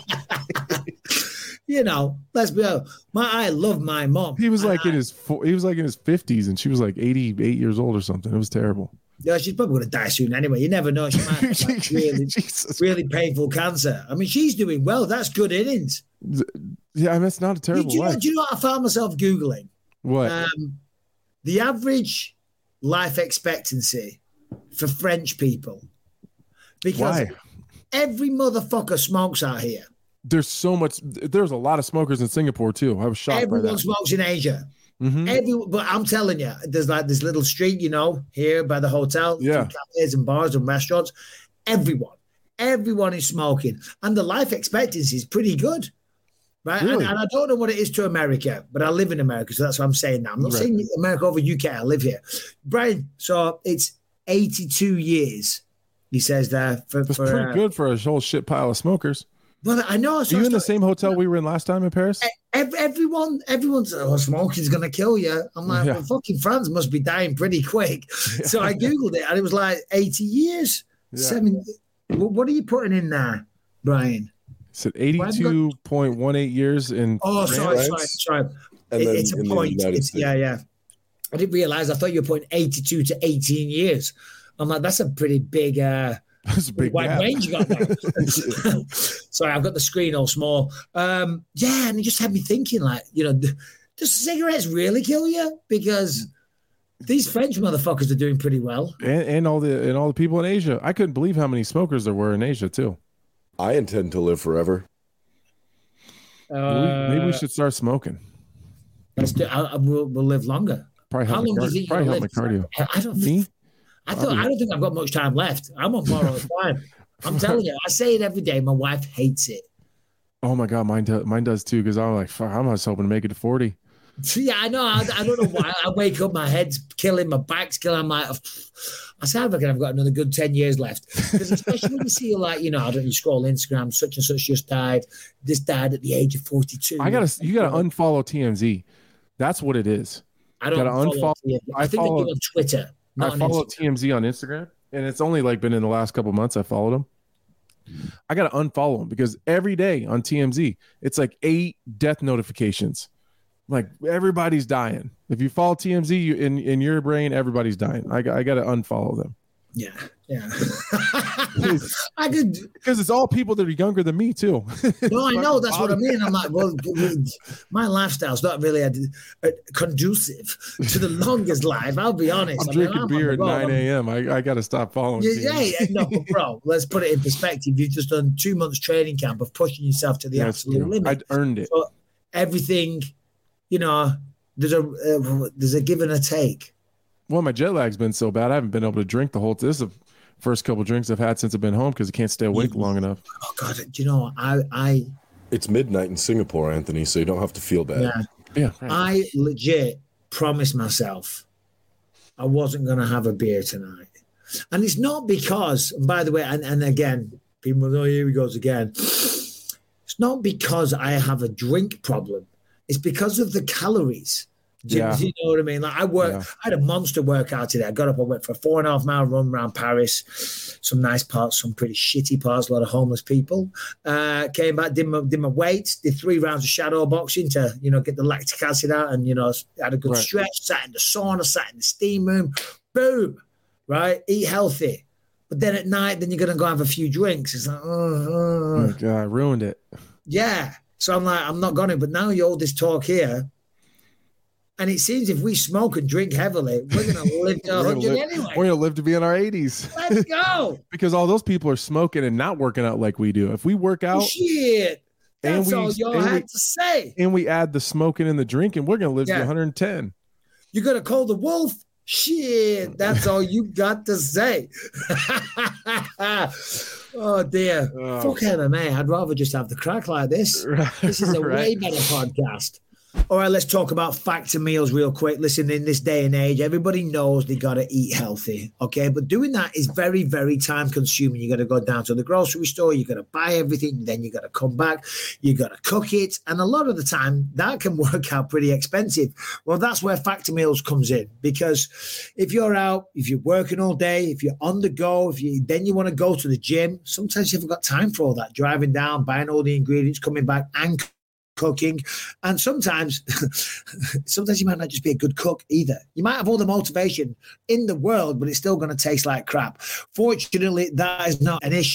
You know, let's be honest. My I love my mom. He was And like I- in his fo- he was like in his fifties, and she was like eighty-eight years old or something. It was terrible. Yeah, she's probably going to die soon anyway. You never know. She might have like really, really painful cancer. I mean, she's doing well. That's good innings. Yeah, I mean, it's not a Do, terrible do you know, life. do you know what I found myself Googling? What? Um, the average life expectancy for French people. Because Why? every motherfucker smokes out here. there's so much. There's a lot of smokers in Singapore too. I was shocked. Everyone by that. smokes in Asia. Mm-hmm. Every, but I'm telling you, there's like this little street, you know, here by the hotel, yeah, cafes and bars and restaurants. Everyone, everyone is smoking, and the life expectancy is pretty good, right? Really? And, and I don't know what it is to America, but I live in America, so that's what I'm saying now. I'm not Right. saying America over U K. I live here, Brian. So it's eighty-two years. He says there for, That's for pretty uh, good for a whole shit pile of smokers. Well, I know. So Are you I in the started- same hotel we were in last time in Paris? Every, everyone, everyone's oh, smoking's gonna kill you. I'm like, Yeah. well, fucking France must be dying pretty quick. So I googled it, and it was like eighty years. Yeah. Seven. What what are you putting in there, Brian? It's at eighty-two point one eight years in. Oh, France. sorry, sorry, sorry. And It- then it's a in the point. United It's, States. yeah, yeah. I didn't realize. I thought you were putting eighty-two to eighteen years. I'm like, that's a pretty big. uh That's a big wide gap. range you got there. Sorry, I've got the screen all small. Um, yeah, and it just had me thinking, like, you know, d- does cigarettes really kill you? Because these French motherfuckers are doing pretty well. and, and all the and all the people in Asia. I couldn't believe how many smokers there were in Asia too. I intend to live forever. Uh, Maybe, maybe we should start smoking. Let's do, I, I, we'll, we'll live longer. Probably How help, long my, do you car- think probably you'll help my live? cardio. I don't. Me? I thought I don't think I've got much time left. I'm on borrowed time. I'm telling you, I say it every day. My wife hates it. Oh my god, mine does. Mine does too. Because I'm like, fuck, I'm just hoping to make it to forty. Yeah, I know. I, I don't know why. I wake up, my head's killing, my back's killing. I'm like, I sound like I've got another good ten years left. Because especially when you see, like, you know, I don't know, you scroll Instagram, such and such just died. This died at the age of forty-two. I gotta, you gotta unfollow T M Z. That's what it is. I don't gotta follow. unfollow- I, I think follow- they do on Twitter. I Not on follow Instagram. T M Z on Instagram, and it's only like been in the last couple months I followed him. I gotta unfollow him because every day on T M Z, it's like eight death notifications. Like everybody's dying. If you follow T M Z, you, in in your brain, everybody's dying. I, I gotta unfollow them. Yeah, yeah. I could. Because it's all people that are younger than me too. No, I know. That's what I mean. I'm like, well, my lifestyle's not really a, a conducive to the longest life. I'll be honest. I'm I mean, drinking I'm beer on at the road. nine a.m. I, I gotta stop following. Yeah, T yeah, M Z. yeah. No, but bro, let's put it in perspective. You've just done two months training camp of pushing yourself to the That's absolute true. limit. I'd earned it. So everything, you know, there's a uh, there's a give and a take. Well, my jet lag's been so bad, I haven't been able to drink the whole. This is the first couple drinks I've had since I've been home because I can't stay awake long enough. Oh God, do you know? I I It's midnight in Singapore, Anthony, so you don't have to feel bad. yeah, Yeah, right. I legit promised myself I wasn't going to have a beer tonight, and it's not because. And by the way, and, and again, people go, oh, here he goes again. It's not because I have a drink problem. It's because of the calories. Do, Yeah. do you know what I mean? Like I work, Yeah. I had a monster workout today. I got up, I went for a four and a half mile run around Paris. Some nice parts, some pretty shitty parts, a lot of homeless people. Uh, came back, did my, did my weights, did three rounds of shadow boxing to, you know, get the lactic acid out and, you know, had a good Right. stretch, sat in the sauna, sat in the steam room. Boom, right? Eat healthy. But then at night, then you're going to go have a few drinks. It's like, oh, Oh oh. my God, I ruined it. Yeah. So I'm like, I'm not going to. But now you hold this talk here. And it seems if we smoke and drink heavily, we're going to live to We're gonna one hundred live- anyway. We're gonna live to be in our eighties Let's go. because all those people are smoking and not working out like we do. If we work out Shit. and That's we- all y'all and we- had to say. and we add the smoking and the drinking, we're gonna live to Yeah. one hundred ten. You're going to call the wolf? Shit. That's all you got to say. Oh, dear. Oh. Fuck M M A. I'd rather just have the crack like this. This is a way Right. better podcast. All right, let's talk about factor meals real quick. Listen, in this day and age, everybody knows they got to eat healthy, okay? But doing that is very, very time consuming. You got to go down to the grocery store, you got to buy everything, then you got to come back, you got to cook it. And a lot of the time, that can work out pretty expensive. Well, that's where factor meals comes in, because if you're out, if you're working all day, if you're on the go, if you then you want to go to the gym, sometimes you haven't got time for all that. Driving down, buying all the ingredients, coming back and cooking. And sometimes sometimes you might not just be a good cook either. You might have all the motivation in the world, but it's still going to taste like crap. Fortunately, that is not an issue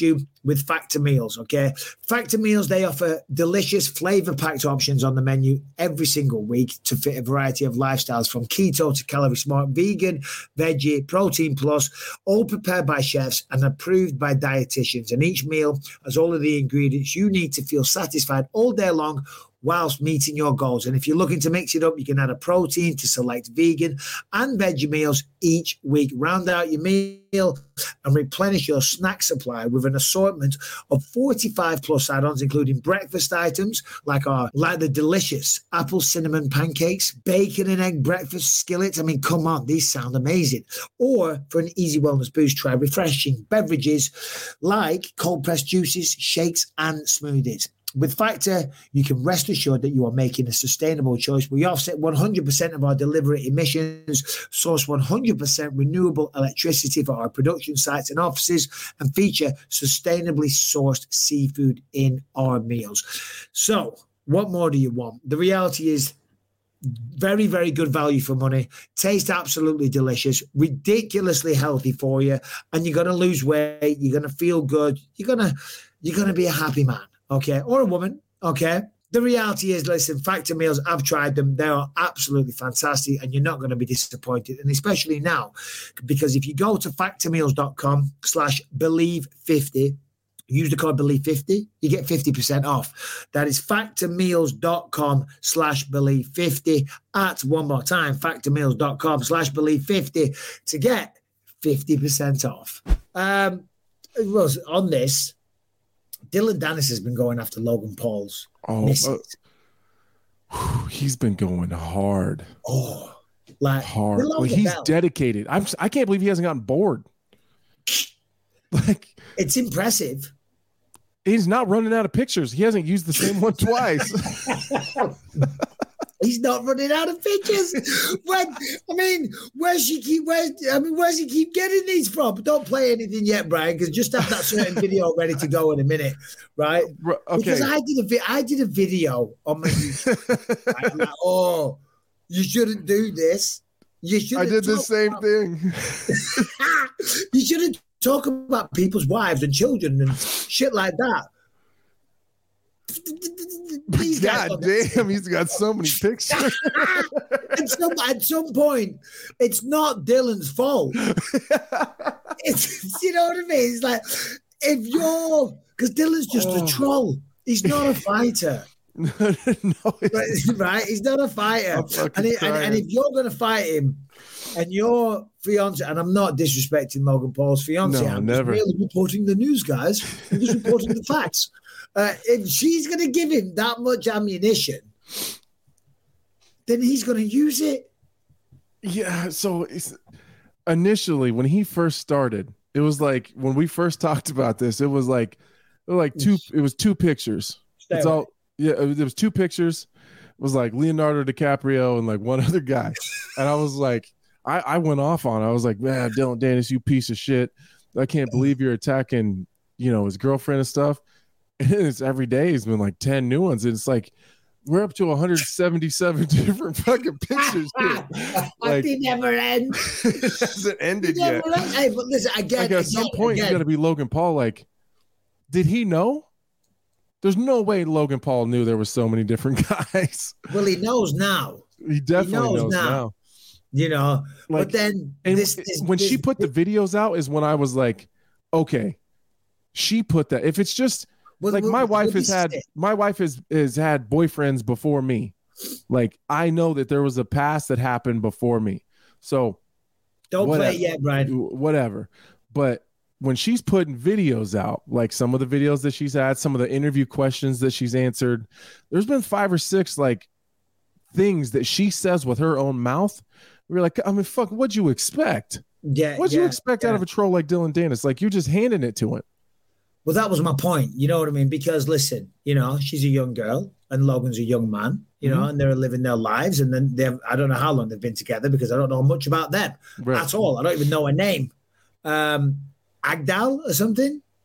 with Factor Meals, okay? Factor Meals, they offer delicious flavor-packed options on the menu every single week to fit a variety of lifestyles from keto to calorie smart, vegan, veggie, protein plus, all prepared by chefs and approved by dietitians. And each meal has all of the ingredients you need to feel satisfied all day long whilst meeting your goals. And if you're looking to mix it up, you can add a protein to select vegan and veggie meals each week. Round out your meal and replenish your snack supply with an assortment of forty-five plus add-ons, including breakfast items like our like the delicious apple cinnamon pancakes, bacon and egg breakfast skillets. I mean, come on, these sound amazing. Or for an easy wellness boost, try refreshing beverages like cold pressed juices, shakes, and smoothies. With Factor, you can rest assured that you are making a sustainable choice. We offset one hundred percent of our delivery emissions, source one hundred percent renewable electricity for our production sites and offices, and feature sustainably sourced seafood in our meals. So, what more do you want? The reality is very, very good value for money, taste absolutely delicious, ridiculously healthy for you, and you're going to lose weight, you're going to feel good, you're going to you're going to be a happy man. Okay, or a woman, okay? The reality is, listen, Factor Meals, I've tried them. They are absolutely fantastic, and you're not going to be disappointed, and especially now, because if you go to factormeals.com slash believe 50, use the code believe fifty, you get fifty percent off. That is factormeals.com slash believe 50 at, one more time, factormeals.com slash believe 50 to get fifty percent off. Um, it was on this. Dylan Dennis has been going after Logan Paul's oh, uh, he's been going hard. Oh, like hard. Like he's bell. dedicated. I'm. I can't believe he hasn't gotten bored. Like it's impressive. He's not running out of pictures. He hasn't used the same one twice. He's not running out of pictures. When I mean, where's he keep? Where I mean, where's he keep getting these from? Don't play anything yet, Brian, because just have that certain video ready to go in a minute, right? Okay. Because I did a vi- I did a video on my YouTube. Right? I'm like, oh, you shouldn't do this. You should. I did the same about- thing. You shouldn't talk about people's wives and children and shit like that. These God damn, he's got so many pictures. at, some, at some point, it's not Dylan's fault. It's, you know what I mean? It's like, if you're, because Dylan's just oh. a troll. He's not a fighter. no, he's right? He's not a fighter. And, it, and, and if you're going to fight him, and your fiance, and I'm not disrespecting Logan Paul's fiance, no, I'm never. just merely reporting the news, guys. I'm just reporting the facts. Uh, if she's going to give him that much ammunition, then he's going to use it. Yeah. So it's, initially, when he first started, it was like when we first talked about this, it was like, it was like two. It was two pictures. Stay it's away. all. Yeah. It was two pictures. It was like Leonardo DiCaprio and like one other guy, and I was like, I, I went off on it. I was like, man, Dylan Dennis, you piece of shit. I can't believe you're attacking, you know, his girlfriend and stuff. And it's every day he's been like ten new ones. And it's like, we're up to one hundred seventy-seven different fucking pictures. Like, it never ends. It hasn't ended yet. Ends. Hey, but listen, again, like at again, some point, again. it's got to be Logan Paul. Like, did he know? There's no way Logan Paul knew there was so many different guys. Well, he knows now. He definitely he knows, knows now. now. You know, like, but then and this, this when this, she put the videos out is when I was like, okay, she put that. If it's just well, like well, my wife has had it. my wife has has had boyfriends before me. Like I know that there was a past that happened before me. So don't whatever, play it yet, Brian. Whatever. But when she's putting videos out, like some of the videos that she's had, some of the interview questions that she's answered, there's been five or six like things that she says with her own mouth. We're like, I mean, fuck, what'd you expect? Yeah. What'd yeah, you expect yeah. out of a troll like Dylan Dennis? Like you're just handing it to him. Well, that was my point. You know what I mean? Because listen, you know, she's a young girl and Logan's a young man, you know, mm-hmm. and they're living their lives. And then they've, I don't know how long they've been together because I don't know much about them right. at all. I don't even know her name. Um, Agdal or something.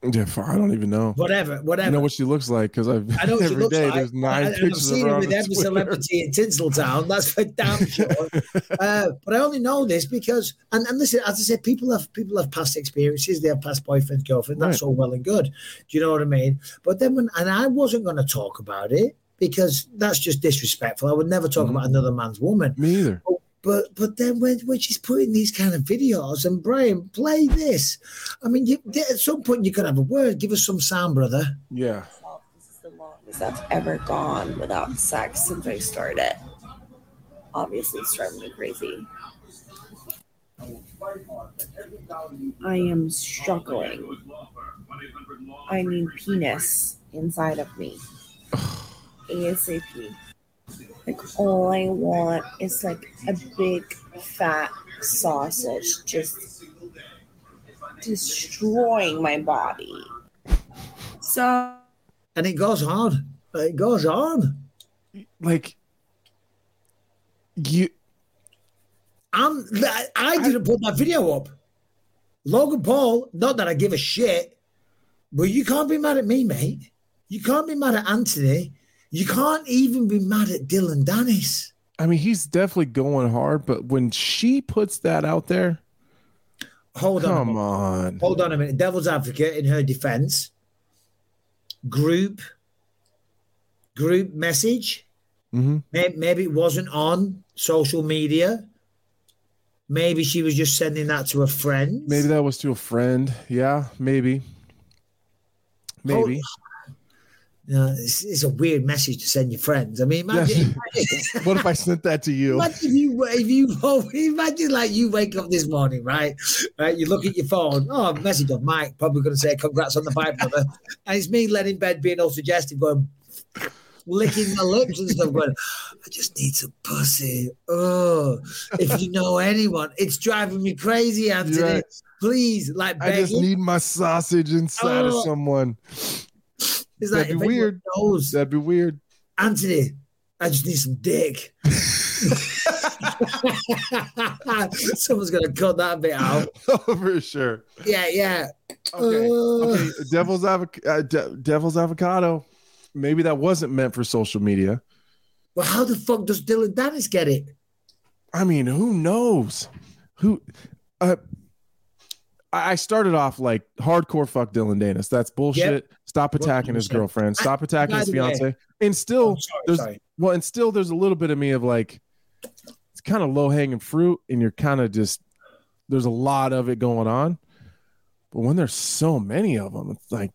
Yeah, I don't even know. Whatever, whatever. I know what she looks like because I've I know what she every looks day like. there's nine and, pictures and I've seen of her her on with every Twitter. celebrity in Tinseltown. That's for damn sure. uh, but I only know this because, and, and listen, as I said, people have people have past experiences. They have past boyfriends, girlfriends. That's Right. all well and good. Do you know what I mean? But then when, and I wasn't going to talk about it because that's just disrespectful. I would never talk Mhm. about another man's woman. Me either. But but then when, when she's putting these kind of videos, and Brian, play this. I mean, you, at some point you could have a word. Give us some sound, brother. Yeah. This is the longest I've ever gone without sex since I started. Obviously, it's driving me crazy. I am struggling. I need penis inside of me. ASAP. Like, all I want is like a big fat sausage just destroying my body. So, And it goes on. It goes on. Like you I'm, I, I didn't put that video up. Logan Paul, not that I give a shit, but you can't be mad at me, mate. You can't be mad at Anthony. You can't even be mad at Dylan Dennis. I mean, he's definitely going hard, but when she puts that out there, hold on, come on, hold on a minute. Devil's advocate in her defense. Group, group message. Mm-hmm. Maybe, maybe it wasn't on social media. Maybe she was just sending that to a friend. Maybe that was to a friend. Yeah, maybe. Maybe. Oh, uh, it's, it's a weird message to send your friends. I mean, imagine. What if I sent that to you? Imagine if you, if you, imagine like you wake up this morning, right? Right, you look at your phone. Oh, message of Mike, probably going to say, "Congrats on the bike, brother." And it's me laying in bed being all suggestive, going, licking my lips and stuff, going, "I just need some pussy." Oh, if you know anyone, it's driving me crazy, Anthony. Right. Please, like, I just begging. need my sausage inside Oh. of someone. It's like, That'd be if weird. Knows, That'd be weird. Anthony, I just need some dick. Someone's gonna cut that bit out. Oh, for sure. Yeah, yeah. Okay. Uh, okay. Devil's avoc- uh, de- Devil's avocado. Maybe that wasn't meant for social media. Well, how the fuck does Dylan Dennis get it? I mean, who knows? Who? Uh, I I started off like hardcore fuck Dylan Dennis. That's bullshit. Yep. Stop attacking his one hundred percent. girlfriend. Stop attacking By his the way- fiance. And still, Oh, sorry, there's sorry. well, and still there's a little bit of me of like, it's kind of low hanging fruit, and you're kind of just there's a lot of it going on. But when there's so many of them, it's like.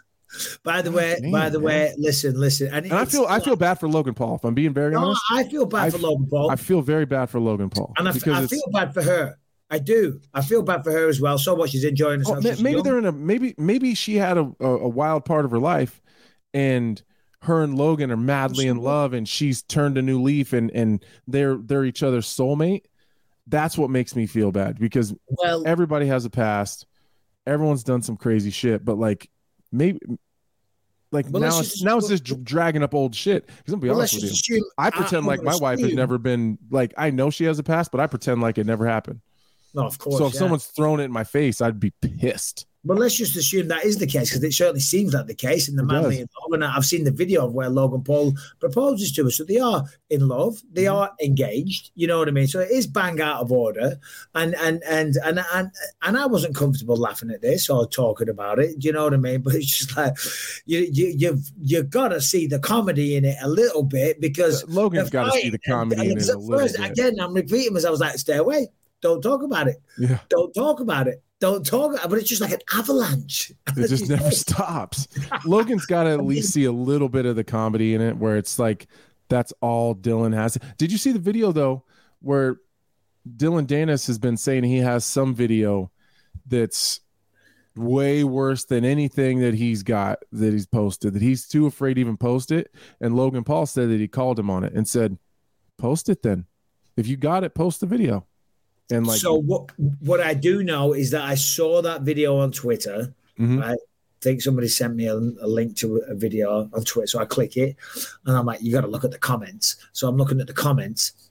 By the way, damn, by the man. way, listen, listen. And, And I it's feel I like- feel bad for Logan Paul. If I'm being very No, honest, I feel bad I for f- Logan Paul, I feel very bad for Logan Paul and I, f- because I it's- feel bad for her. I do. I feel bad for her as well. So what she's enjoying Oh, herself. ma- She's maybe young. they're in a maybe maybe she had a, a, a wild part of her life, and her and Logan are madly in love, and she's turned a new leaf, and and they're they're each other's soulmate. That's what makes me feel bad because Well, everybody has a past, everyone's done some crazy shit, but like maybe. Like Well, let's now, just- it's, now it's just dr- dragging up old shit. Because I'm gonna be well, honest let's with just you, assume. I pretend I'm like gonna my wife has assume- never been like I know she has a past, but I pretend like it never happened. No, of course. So if yeah. someone's thrown it in my face, I'd be pissed. But let's just assume that is the case because it certainly seems like the case in the It manly does. in love. And I've seen the video of where Logan Paul proposes to her. So they are in love, they Mm-hmm. are engaged, you know what I mean? So it is bang out of order. And and and and and and I wasn't comfortable laughing at this or talking about it, do you know what I mean? But it's just like you you you've you've gotta see the comedy in it a little bit because Logan's the got to see fight- the comedy and in it at a little first, bit. again, I'm repeating myself. I was like, stay away. Don't talk about it. Yeah. Don't talk about it. Don't talk. But it's just like an avalanche. It just never stops. Logan's got to at least see a little bit of the comedy in it where it's like that's all Dylan has. Did you see the video though where Dylan Dennis has been saying he has some video that's way worse than anything that he's got that he's posted, that he's too afraid to even post it, and Logan Paul said that he called him on it and said post it then. If you got it, post the video. And like so what what I do know is that I saw that video on Twitter. Mhm. Right? I think somebody sent me a, a link to a video on Twitter. So I click it and I'm like, you got to look at the comments. So I'm looking at the comments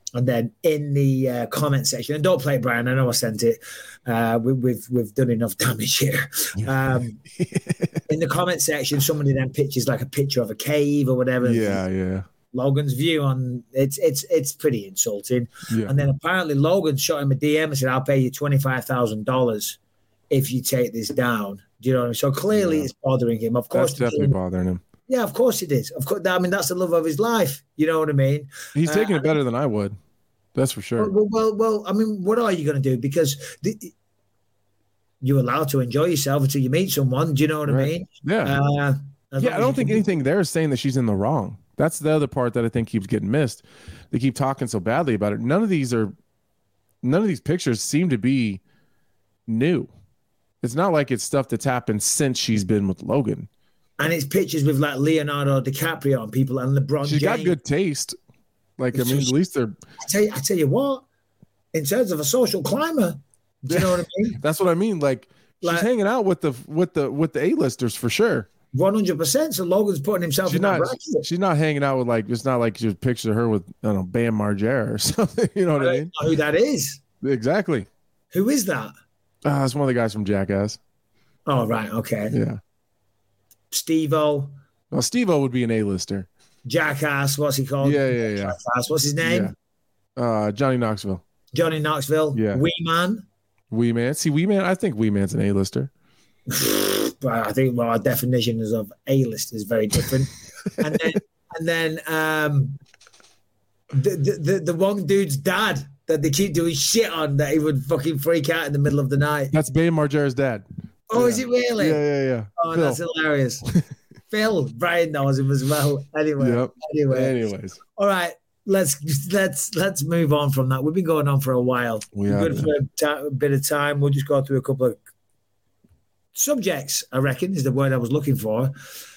And then in the uh, comment section, and don't play it, Brian. I know I sent it. Uh, we, we've we've done enough damage here. Um, in the comment section, somebody then pitches like a picture of a cave or whatever. Yeah, yeah. Logan's view on it's it's it's pretty insulting. Yeah. And then apparently Logan shot him a D M and said, "I'll pay you twenty five thousand dollars if you take this down." Do you know what I mean? So clearly, yeah. it's bothering him. Of course, that's definitely bothering him. Yeah, of course it is. Of course, I mean that's the love of his life. You know what I mean? He's taking uh, it better than I would. That's for sure. Well, well, well I mean, what are you going to do? Because the, you're allowed to enjoy yourself until you meet someone. Do you know what right. I mean? Yeah. Uh, yeah, I don't think anything there is saying that she's in the wrong. That's the other part that I think keeps getting missed. They keep talking so badly about it. None of these are, none of these pictures seem to be new. It's not like it's stuff that's happened since she's been with Logan. And it's pictures with like Leonardo DiCaprio and people and LeBron She's James. got good taste. Like, I mean, at least they're. I tell you, I tell you what, in terms of a social climber, do you know what I mean? That's what I mean. Like, like she's hanging out with the with the with the A-listers for sure. One hundred percent. So Logan's putting himself she's in not, that bracket. She's not hanging out with like. It's not like you picture her with I don't know Bam Margera or something. You know what I, I mean? Know who that is? Exactly. Who is that? Uh, it's one of the guys from Jackass. Oh right, okay. Yeah. Steve-O. Well, Steve-O would be an A-lister. Jackass, what's he called? Yeah, yeah, yeah. Jackass. What's his name? Yeah. Uh, Johnny Knoxville. Johnny Knoxville. Yeah. Wee Man. Wee Man. See, Wee Man. I think Wee Man's an A-lister. But I think well, our definitions of A-list is very different. and then, and then, um, the, the the the one dude's dad that they keep doing shit on that he would fucking freak out in the middle of the night. That's Bam Margera's dad. Oh, yeah. is it really? Yeah, yeah, yeah. Oh, Phil. That's hilarious. Phil, Brian knows him as well. Anyway, yep. anyway, anyways. All right, let's let's let's move on from that. We've been going on for a while. We We're have, good for a, ta- a bit of time. We'll just go through a couple of subjects. I reckon is the word I was looking for.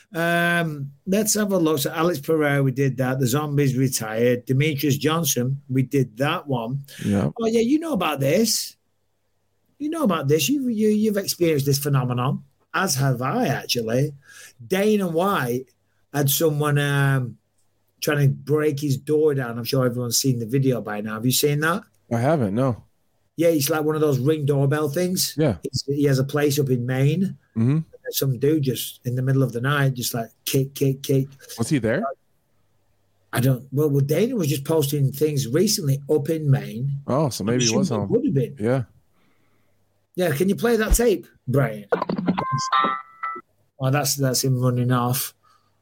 Um, let's have a look. So Alex Pereira, we did that. The Zombies retired. Demetrius Johnson, we did that one. Yeah. Oh yeah, you know about this. You know about this. You, you, you've experienced this phenomenon, as have I, actually. Dana White had someone um, trying to break his door down. I'm sure everyone's seen the video by now. Have you seen that? I haven't, no. Yeah, it's like one of those Ring doorbell things. Yeah. It's, he has a place up in Maine. Mm-hmm. And some dude just in the middle of the night, just like kick, kick, kick. Was he there? I don't. Well, well, Dana was just posting things recently up in Maine. Oh, so maybe he was home. Would have been. Yeah. Yeah, can you play that tape, Brian? Oh, that's that's him running off.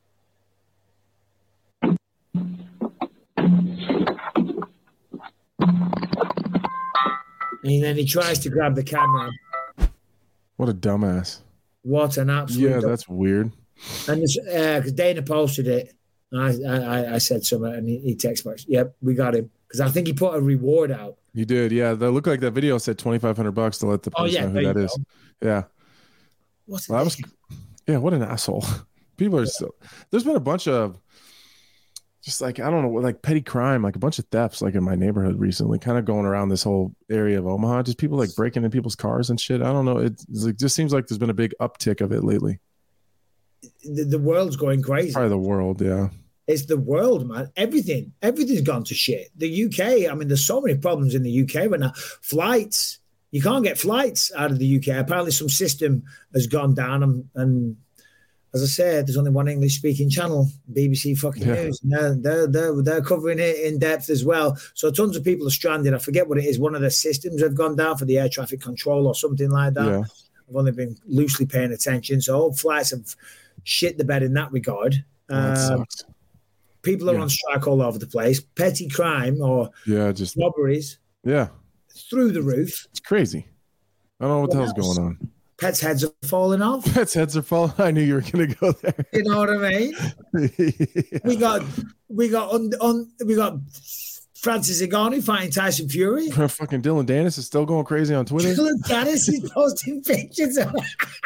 And then he tries to grab the camera. What a dumbass. What an absolute... Yeah, that's weird. And because uh, Dana posted it, and I, I, I said something, and he, he texted back, yep, we got him. Because I think he put a reward out. You did, yeah. That looked like that video said twenty-five hundred bucks to let the person oh, yeah, know who that is. Yeah. What's well, was, yeah, what an asshole. People are yeah. so... There's been a bunch of just like, I don't know, like petty crime, like a bunch of thefts like in my neighborhood recently, kind of going around this whole area of Omaha. Just people like breaking in people's cars and shit. I don't know. It like, just seems like there's been a big uptick of it lately. The, the world's going crazy. Probably the world, yeah. It's the world, man. Everything, everything's gone to shit. The U K, I mean, there's so many problems in the U K right now. Flights, you can't get flights out of the U K. Apparently some system has gone down and, and as I said, there's only one English-speaking channel, B B C fucking yeah. News. And they're, they're, they're, they're covering it in depth as well. So tons of people are stranded. I forget what it is. One of the systems have gone down for the air traffic control or something like that. Yeah. I've only been loosely paying attention. So all flights have shit the bed in that regard. That um, sucks. People are yeah. on strike all over the place. Petty crime or yeah, just robberies. Yeah. Through the roof. It's crazy. I don't know what, what the hell's else? going on. Pets' heads are falling off. Pets' heads are falling. I knew you were going to go there. You know what I mean? yeah. We got, we got on, on, we got Francis Ngannou fighting Tyson Fury. Fucking Dylan Dennis is still going crazy on Twitter. Dylan Dennis is posting pictures. Of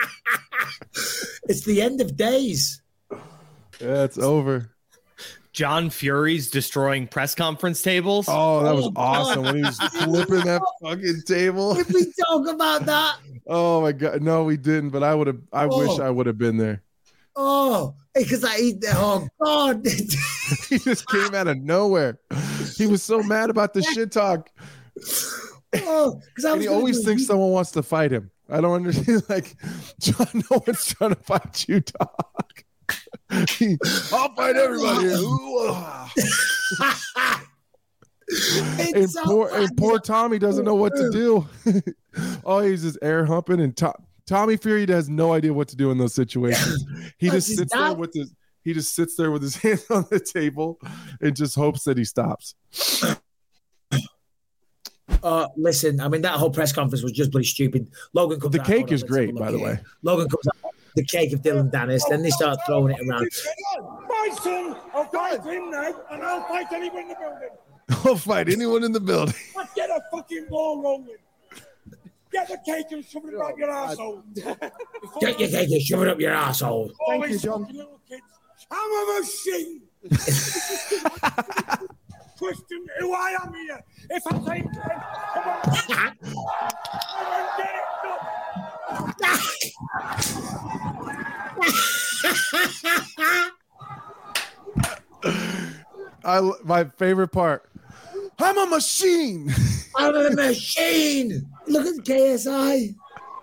it's the end of days. Yeah, it's over. John Fury's destroying press conference tables. Oh, that was oh, awesome when he was flipping that fucking table. Did we talk about that? Oh my god, no, we didn't. But I would have. I oh. wish I would have been there. Oh, because I eat. Oh God, he just came out of nowhere. He was so mad about the shit talk. Oh, and he always do, thinks someone wants to fight him. I don't understand. Like, John, no one's trying to fight you, dog. He, I'll fight everybody. and, so poor, and poor Tommy doesn't know what to do. Oh, he's just air humping, and to, Tommy Fury has no idea what to do in those situations. He just sits there with his he just sits there with his hands on the table and just hopes that he stops. Uh, listen, I mean, that whole press conference was just bloody stupid. Logan comes the out. cake is great, by the way. Logan comes out. The cake of Dylan Dennis. Then they start throwing it around. My son, I'll fight him now, and I'll fight anyone in the building. I'll fight anyone in the building. Let's get a fucking ball rolling. Get the cake and shove it up your asshole. Get your cake and shove it up your asshole. Thank you, John. Little kids. I'm a machine. Question who I am here. If I say, come on. Come on, get it done. I my favorite part. I'm a machine. I'm a machine. Look at K S I.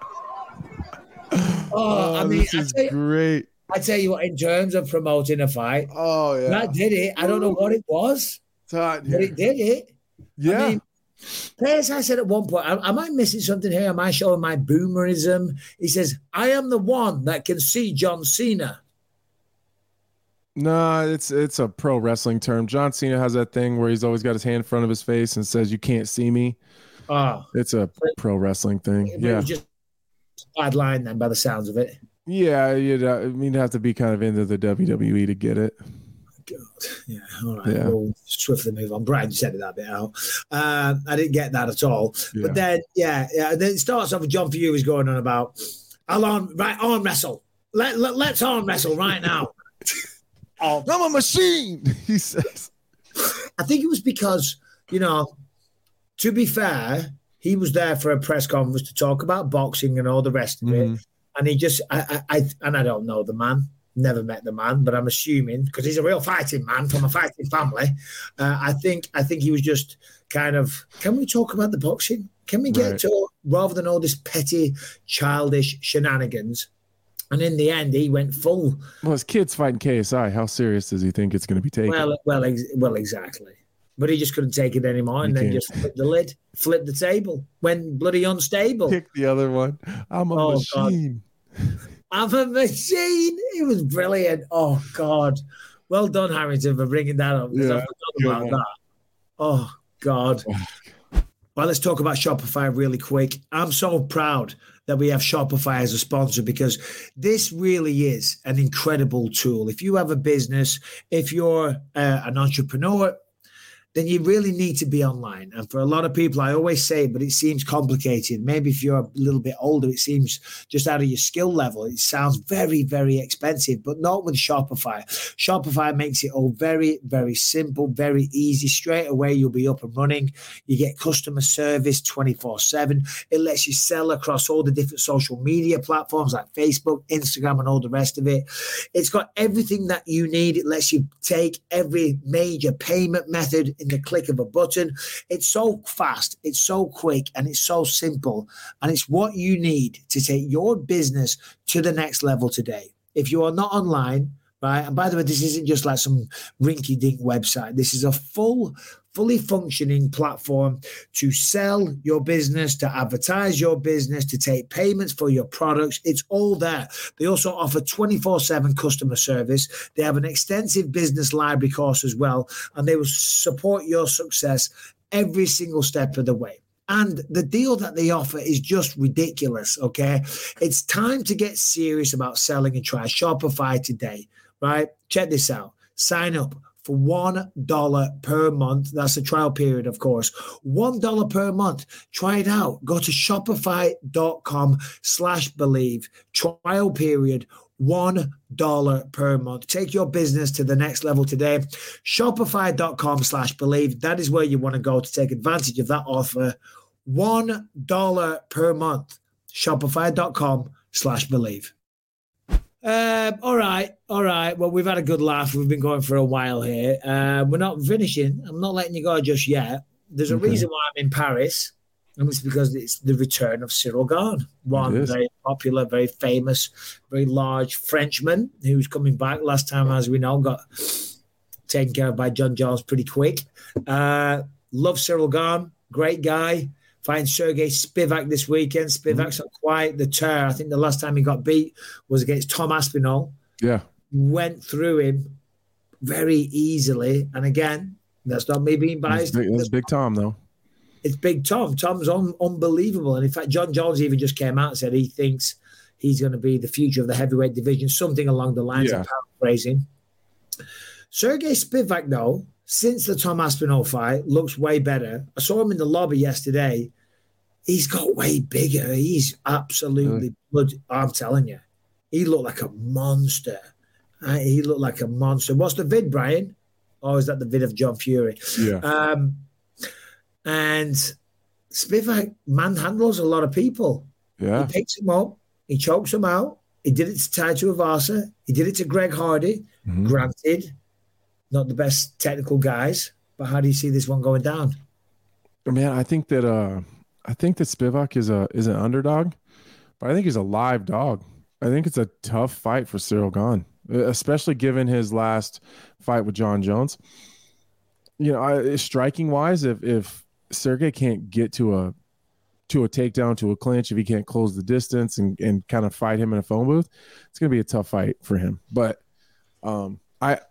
Oh, oh I mean, this is I you, great. I tell you what, in terms of promoting a fight, oh yeah, that did it. I don't know what it was, Todd, yeah. but it did it. Yeah. I mean, K S I said at one point, am, am I missing something here? Am I showing my boomerism? He says, I am the one that can see John Cena. No, it's it's a pro wrestling term. John Cena has that thing where he's always got his hand in front of his face and says, you can't see me. Oh, it's a pro wrestling thing. It, yeah. It was just a bad line then by the sounds of it. Yeah, you'd, uh, I mean, you'd have to be kind of into the W W E to get it. God. Yeah, all right. Yeah. We'll swiftly move on. Brian said that bit out. Um, I didn't get that at all. Yeah. But then, yeah, yeah. Then it starts off with John Fury's going on about, I'll arm, right, arm wrestle. Let, let, let's arm wrestle right now. Oh, I'm a machine, he says. I think it was because, you know, to be fair, he was there for a press conference to talk about boxing and all the rest of mm-hmm. it. And he just, I, I, I, and I don't know the man, never met the man, but I'm assuming because he's a real fighting man from a fighting family. Uh, I think, I think he was just kind of, can we talk about the boxing? Can we get right. to, rather than all this petty, childish shenanigans? And in the end, he went full. Well, his kid's fighting K S I. How serious does he think it's going to be taken? Well, well, ex- well, exactly. But he just couldn't take it anymore, and he then can't. just flipped the lid, flipped the table, went bloody unstable. Pick the other one. I'm a oh, machine. God. I'm a machine. It was brilliant. Oh God, well done, Harrington, for bringing that up. Because yeah, I forgot about yeah. that. Oh God. Well, let's talk about Shopify really quick. I'm so proud that we have Shopify as a sponsor because this really is an incredible tool. If you have a business, if you're uh, an entrepreneur, then you really need to be online. And for a lot of people, I always say, but it seems complicated. Maybe if you're a little bit older, it seems just out of your skill level. It sounds very, very expensive, but not with Shopify. Shopify makes it all very, very simple, very easy. Straight away, you'll be up and running. You get customer service twenty-four seven. It lets you sell across all the different social media platforms like Facebook, Instagram, and all the rest of it. It's got everything that you need. It lets you take every major payment method in the click of a button. It's so fast, it's so quick, and it's so simple. And it's what you need to take your business to the next level today. If you are not online, right? And by the way, this isn't just like some rinky-dink website. This is a full, fully functioning platform to sell your business, to advertise your business, to take payments for your products. It's all there. They also offer twenty-four seven customer service. They have an extensive business library course as well, and they will support your success every single step of the way. And the deal that they offer is just ridiculous, okay? It's time to get serious about selling and try Shopify today, right? Check this out. Sign up for one dollar per month. That's a trial period, of course. one dollar per month. Try it out. Go to shopify.com slash believe. Trial period, one dollar per month. Take your business to the next level today. Shopify.com slash believe. That is where you want to go to take advantage of that offer. one dollar per month. Shopify.com slash believe. Um, all right, all right. Well, we've had a good laugh. We've been going for a while here. Uh, we're not finishing. I'm not letting you go just yet. There's a Okay. reason why I'm in Paris, and it's because it's the return of Cyril Gahn, one It is. very popular, very famous, very large Frenchman who's coming back. Last time, as we know, got taken care of by John Jones pretty quick. Uh, love Cyril Gahn, great guy. Fighting Sergey Spivak this weekend. Spivak's not quite the tear. I think the last time he got beat was against Tom Aspinall. Yeah. Went through him very easily. And again, that's not me being That's biased. big, that's big Tom, though. It's Big Tom. Tom's un- unbelievable. And in fact, John Jones even just came out and said he thinks he's going to be the future of the heavyweight division, something along the lines Yeah. of paraphrasing. Sergey Spivak, though, since the Tom Aspinall fight, looks way better. I saw him in the lobby yesterday. He's got way bigger. He's absolutely blood. I'm telling you, he looked like a monster. Uh, he looked like a monster. What's the vid, Brian? Oh, is that the vid of John Fury? Yeah. Um, and Spivak manhandles a lot of people. Yeah. He picks them up. He chokes them out. He did it to Taito Avasa. He did it to Greg Hardy. Mhm. Granted, not the best technical guys, but how do you see this one going down? Man, I think that uh I think that Spivak is a is an underdog, but I think he's a live dog. I think it's a tough fight for Cyril Gahn, especially given his last fight with John Jones. You know, I, striking wise, if if Sergey can't get to a to a takedown, to a clinch, if he can't close the distance and, and kind of fight him in a phone booth, it's going to be a tough fight for him. But um, I,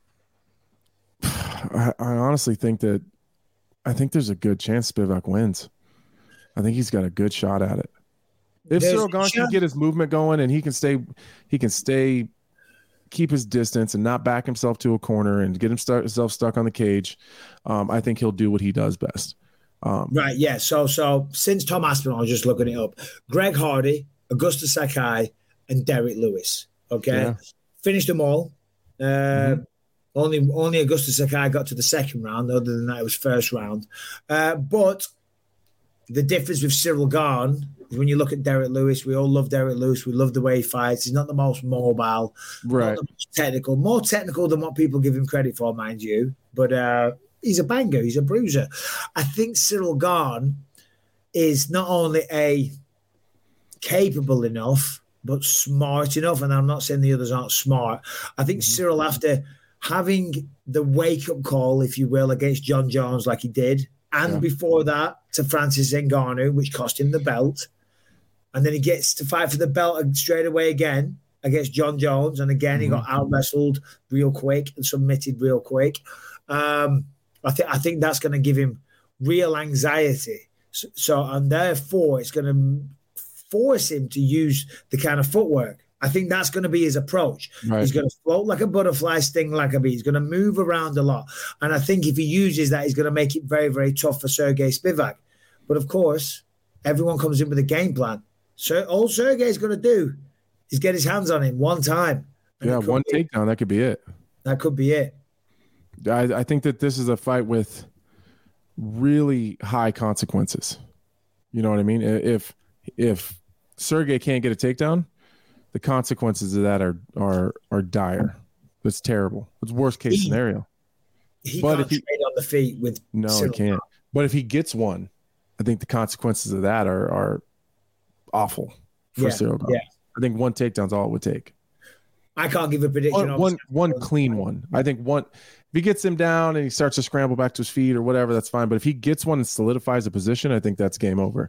I I honestly think that I think there's a good chance Spivak wins. I think he's got a good shot at it. If There's Cyril a Gahn can shot. get his movement going and he can stay, he can stay, keep his distance and not back himself to a corner and get himself stuck on the cage, um, I think he'll do what he does best. Um, Right, yeah. So, so since Tom Aspinall, I was just looking it up. Greg Hardy, Augusta Sakai, and Derek Lewis. Okay, Yeah. finished them all. Uh, Mm-hmm. Only, only Augusta Sakai got to the second round. Other than that, it was first round. Uh, but the difference with Cyril Gahn is when you look at Derek Lewis, we all love Derek Lewis. We love the way he fights. He's not the most mobile, Right. not the most technical, more technical than what people give him credit for, mind you. But uh, he's a banger. He's a bruiser. I think Cyril Gahn is not only a capable enough, but smart enough. And I'm not saying the others aren't smart. I think Cyril, after having the wake-up call, if you will, against John Jones like he did, and Yeah. before that to Francis Ngannou, which cost him the belt, and then he gets to fight for the belt straight away again against John Jones, and again he got out-wrestled real quick and submitted real quick. Um, I think I think that's going to give him real anxiety. So, so and therefore it's going to force him to use the kind of footwork. I think that's going to be his approach. Right. He's going to float like a butterfly, sting like a bee. He's going to move around a lot. And I think if he uses that, he's going to make it very, very tough for Sergey Spivak. But of course, everyone comes in with a game plan. So all Sergey's going to do is get his hands on him one time. And yeah, it could one be- takedown, that could be it. That could be it. I, I think that this is a fight with really high consequences. You know what I mean? If if Sergey can't get a takedown, the consequences of that are are are dire. It's terrible. It's worst case He- scenario. He But can't if he- trade on the feet with No, he Cyril can't. But if he gets one, I think the consequences of that are are awful for Yeah, Cyril Gahn. yeah. I think one takedown's all it would take. I can't give a prediction. One, one, obviously. one clean one. I think one. If he gets him down and he starts to scramble back to his feet or whatever, that's fine. But if he gets one and solidifies a position, I think that's game over.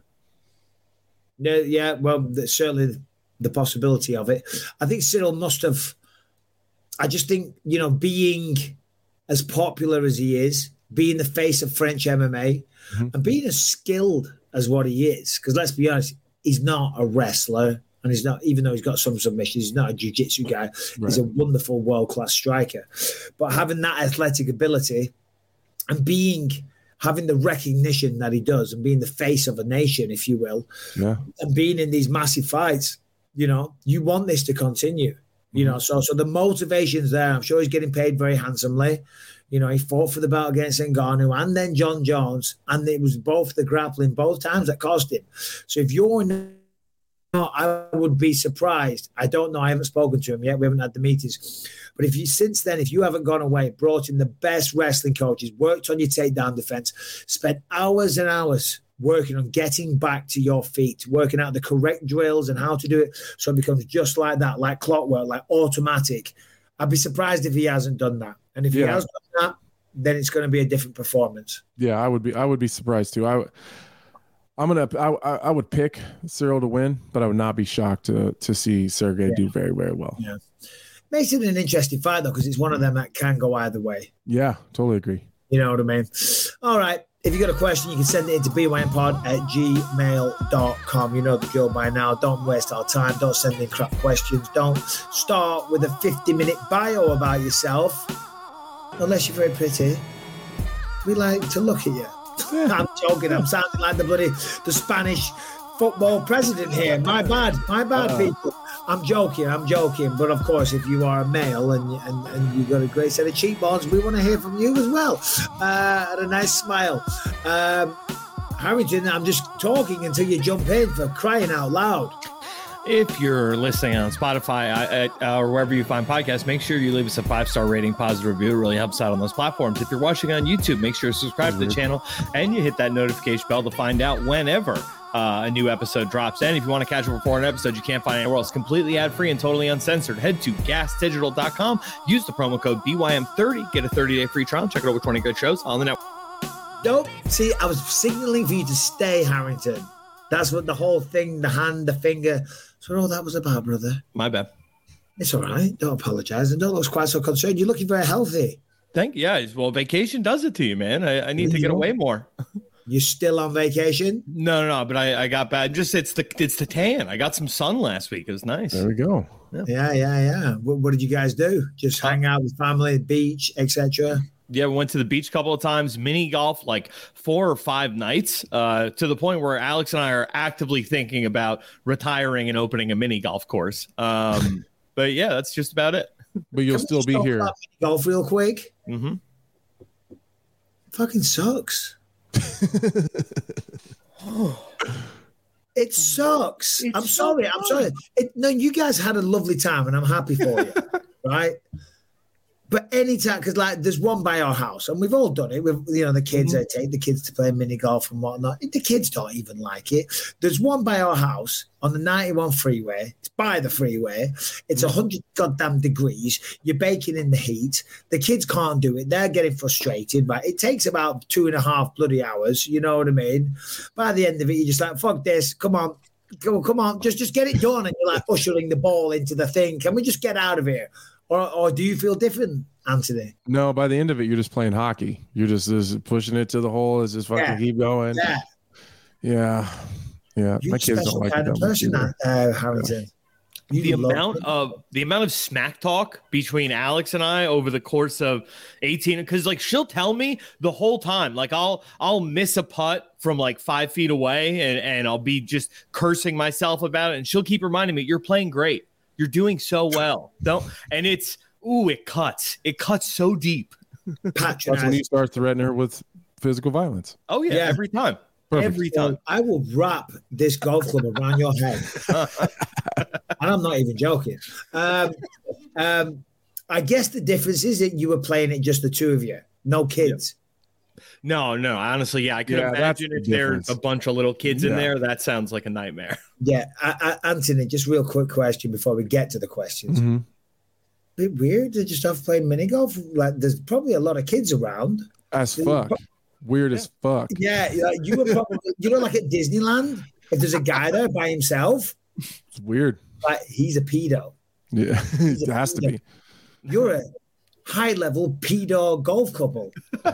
No, yeah, well, there's certainly the possibility of it. I think Cyril must have. I just think, you know, being as popular as he is, being the face of French M M A, Mm-hmm. and being as skilled as what he is, because let's be honest, he's not a wrestler, and he's not, even though he's got some submissions, he's not a jiu-jitsu guy. He's a wonderful world-class striker. But having that athletic ability and being having the recognition that he does and being the face of a nation, if you will, Yeah. and being in these massive fights, you know, you want this to continue. You know, so so the motivation's there. I'm sure he's getting paid very handsomely. You know, he fought for the belt against Ngannou and then John Jones, and it was both the grappling both times that cost him. So if you're in I would be surprised. I don't know. I haven't spoken to him yet. We haven't had the meetings. But if you, since then, if you haven't gone away, brought in the best wrestling coaches, worked on your takedown defense, spent hours and hours working on getting back to your feet, working out the correct drills and how to do it so it becomes just like that, like clockwork, like automatic. I'd be surprised if he hasn't done that. And if Yeah. he has done that, then it's going to be a different performance. Yeah, I would be. I would be surprised too. I, I'm gonna. I, I I would pick Cyril to win, but I would not be shocked to to see Sergey Yeah. do very very well. Yeah, makes it an interesting fight though, because it's one of them that can go either way. Yeah, totally agree. You know what I mean? All right. If you got a question, you can send it into b y n pod at gmail dot com. You know the drill by now. Don't waste our time. Don't send in crap questions. Don't start with a fifty-minute bio about yourself, unless you're very pretty. We like to look at you. I'm joking. I'm sounding like the bloody the Spanish football president here. My bad. My bad, Uh-oh. people. I'm joking. I'm joking. But of course, if you are a male and and, and you've got a great set of cheekbones, we want to hear from you as well. Uh, and a nice smile. Um, Harrington, I'm just talking until you jump in, for crying out loud. If you're listening on Spotify uh, or wherever you find podcasts, make sure you leave us a five-star rating, positive review. It really helps out on those platforms. If you're watching on YouTube, make sure to subscribe to the channel and you hit that notification bell to find out whenever uh, a new episode drops. And if you want to catch up before an episode you can't find anywhere else, completely ad-free and totally uncensored, head to gas digital dot com. Use the promo code B Y M thirty. Get a thirty-day free trial. Check it out with twenty good shows on the network. Nope. See, I was signaling for you to stay, Harrington. That's what the whole thing, the hand, the finger. So all that was about, brother. My bad. It's all right. Don't apologize. And don't look quite so concerned. You're looking very healthy. Thank you. Yeah, well, vacation does it to you, man. I, I need to get away more. You're still on vacation? No, no, no. But I, I got bad. Just it's the it's the tan. I got some sun last week. It was nice. There we go. Yeah, yeah, yeah. yeah. What, what did you guys do? Just hang out with family, beach, et cetera? Yeah, we went to the beach a couple of times, mini golf like four or five nights, uh, to the point where Alex and I are actively thinking about retiring and opening a mini golf course. Um, but yeah, that's just about it. But you'll Can still we be stop here. that golf real quick. Mm-hmm. Fucking sucks. It sucks. It's I'm so sorry. I'm sorry. It, no, you guys had a lovely time, and I'm happy for you, right? But anytime, because like there's one by our house, and we've all done it. With you know the kids, I take the kids to play mini golf and whatnot. The kids don't even like it. There's one by our house on the ninety-one freeway. It's by the freeway. It's a hundred goddamn degrees. You're baking in the heat. The kids can't do it. They're getting frustrated. Right? It takes about two and a half bloody hours. You know what I mean? By the end of it, you're just like, fuck this. Come on. Come on, come on. Just, just get it done. And you're like ushering the ball into the thing. Can we just get out of here? Or, or do you feel different, Anthony? No, by the end of it, you're just playing hockey. You're just, just pushing it to the hole. It's just fucking Yeah. keep going. Yeah. Yeah. Yeah. You're My a kids special don't like kind it of that much person, either. uh, Harrington. You The love amount it. of the amount of smack talk between Alex and I over the course of eighteen, because like she'll tell me the whole time, like I'll I'll miss a putt from like five feet away, and and I'll be just cursing myself about it, and she'll keep reminding me, "You're playing great. You're doing so well." Don't, and it's ooh, it cuts. It cuts so deep. That's when you start threatening her with physical violence. Oh yeah, Yeah. every time. Perfect. Every time. I will wrap this golf club around your head. And I'm not even joking. Um, um, I guess the difference is that you were playing it just the two of you, no kids. No, no, honestly, yeah, I could Yeah, that's imagine the if there's difference. a bunch of little kids in Yeah. there, that sounds like a nightmare. Yeah. I, I, Anthony, just real quick question before we get to the questions. Mm-hmm. Bit weird to just have playing mini golf. Like, there's probably a lot of kids around. As Yeah. fuck. Weird as fuck. Yeah, like you were probably, you know, like at Disneyland, if there's a guy there by himself, It's weird. like he's a pedo. Yeah. It has to be. You're a high level pedo golf couple.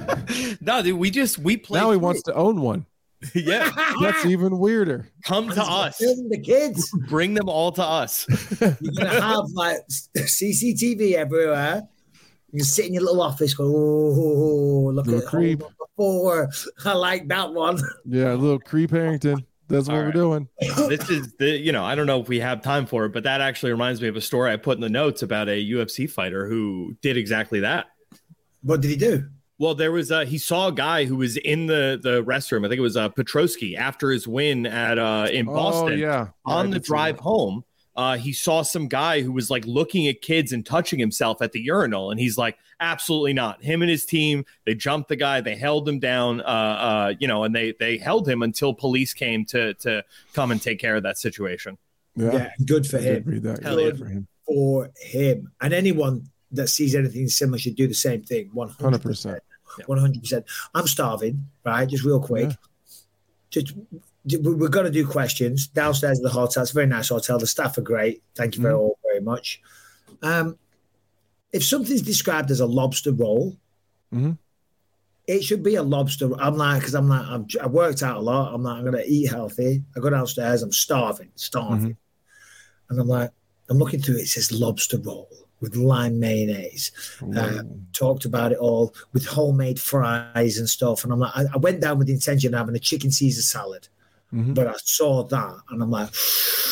No, dude, we just we play. Now he wants to own one. Yeah, That's even weirder. come to us. Film the kids. Bring them all to us. You're gonna have like C C T V everywhere. You sit in your little office, go, oh, look Little at creep. hole number four. I like that one. Yeah, a little creep Harrington. That's what All we're right. doing. This is the, you know, I don't know if we have time for it, but that actually reminds me of a story I put in the notes about a U F C fighter who did exactly that. What did he do? Well, there was uh he saw a guy who was in the the restroom. I think it was uh Petrosky after his win at uh in Boston. Oh, yeah. On I the did see drive that. home, uh he saw some guy who was like looking at kids and touching himself at the urinal, and he's like, absolutely not. Him and his team, they jumped the guy, they held him down, uh uh you know, and they they held him until police came to to come and take care of that situation. Yeah, Yeah, good for I him. did read that. Hell Good yeah. for him. For him. And anyone that sees anything similar should do the same thing. one hundred percent. one hundred percent. I'm starving, right? Just real quick. Yeah. Just we're going to do questions downstairs at the hotel. It's a very nice hotel. The staff are great. Thank you very, Mhm. all very much. Um, if something's described as a lobster roll, Mhm. it should be a lobster. I'm like, because I'm like, I'm, I worked out a lot. I'm like, I'm going to eat healthy. I go downstairs. I'm starving, starving. And I'm like, I'm looking through it. It says lobster roll with lime mayonnaise. Uh, talked about it all with homemade fries and stuff. And I'm like, I, I went down with the intention of having a chicken Caesar salad, Mhm. but I saw that and I'm like,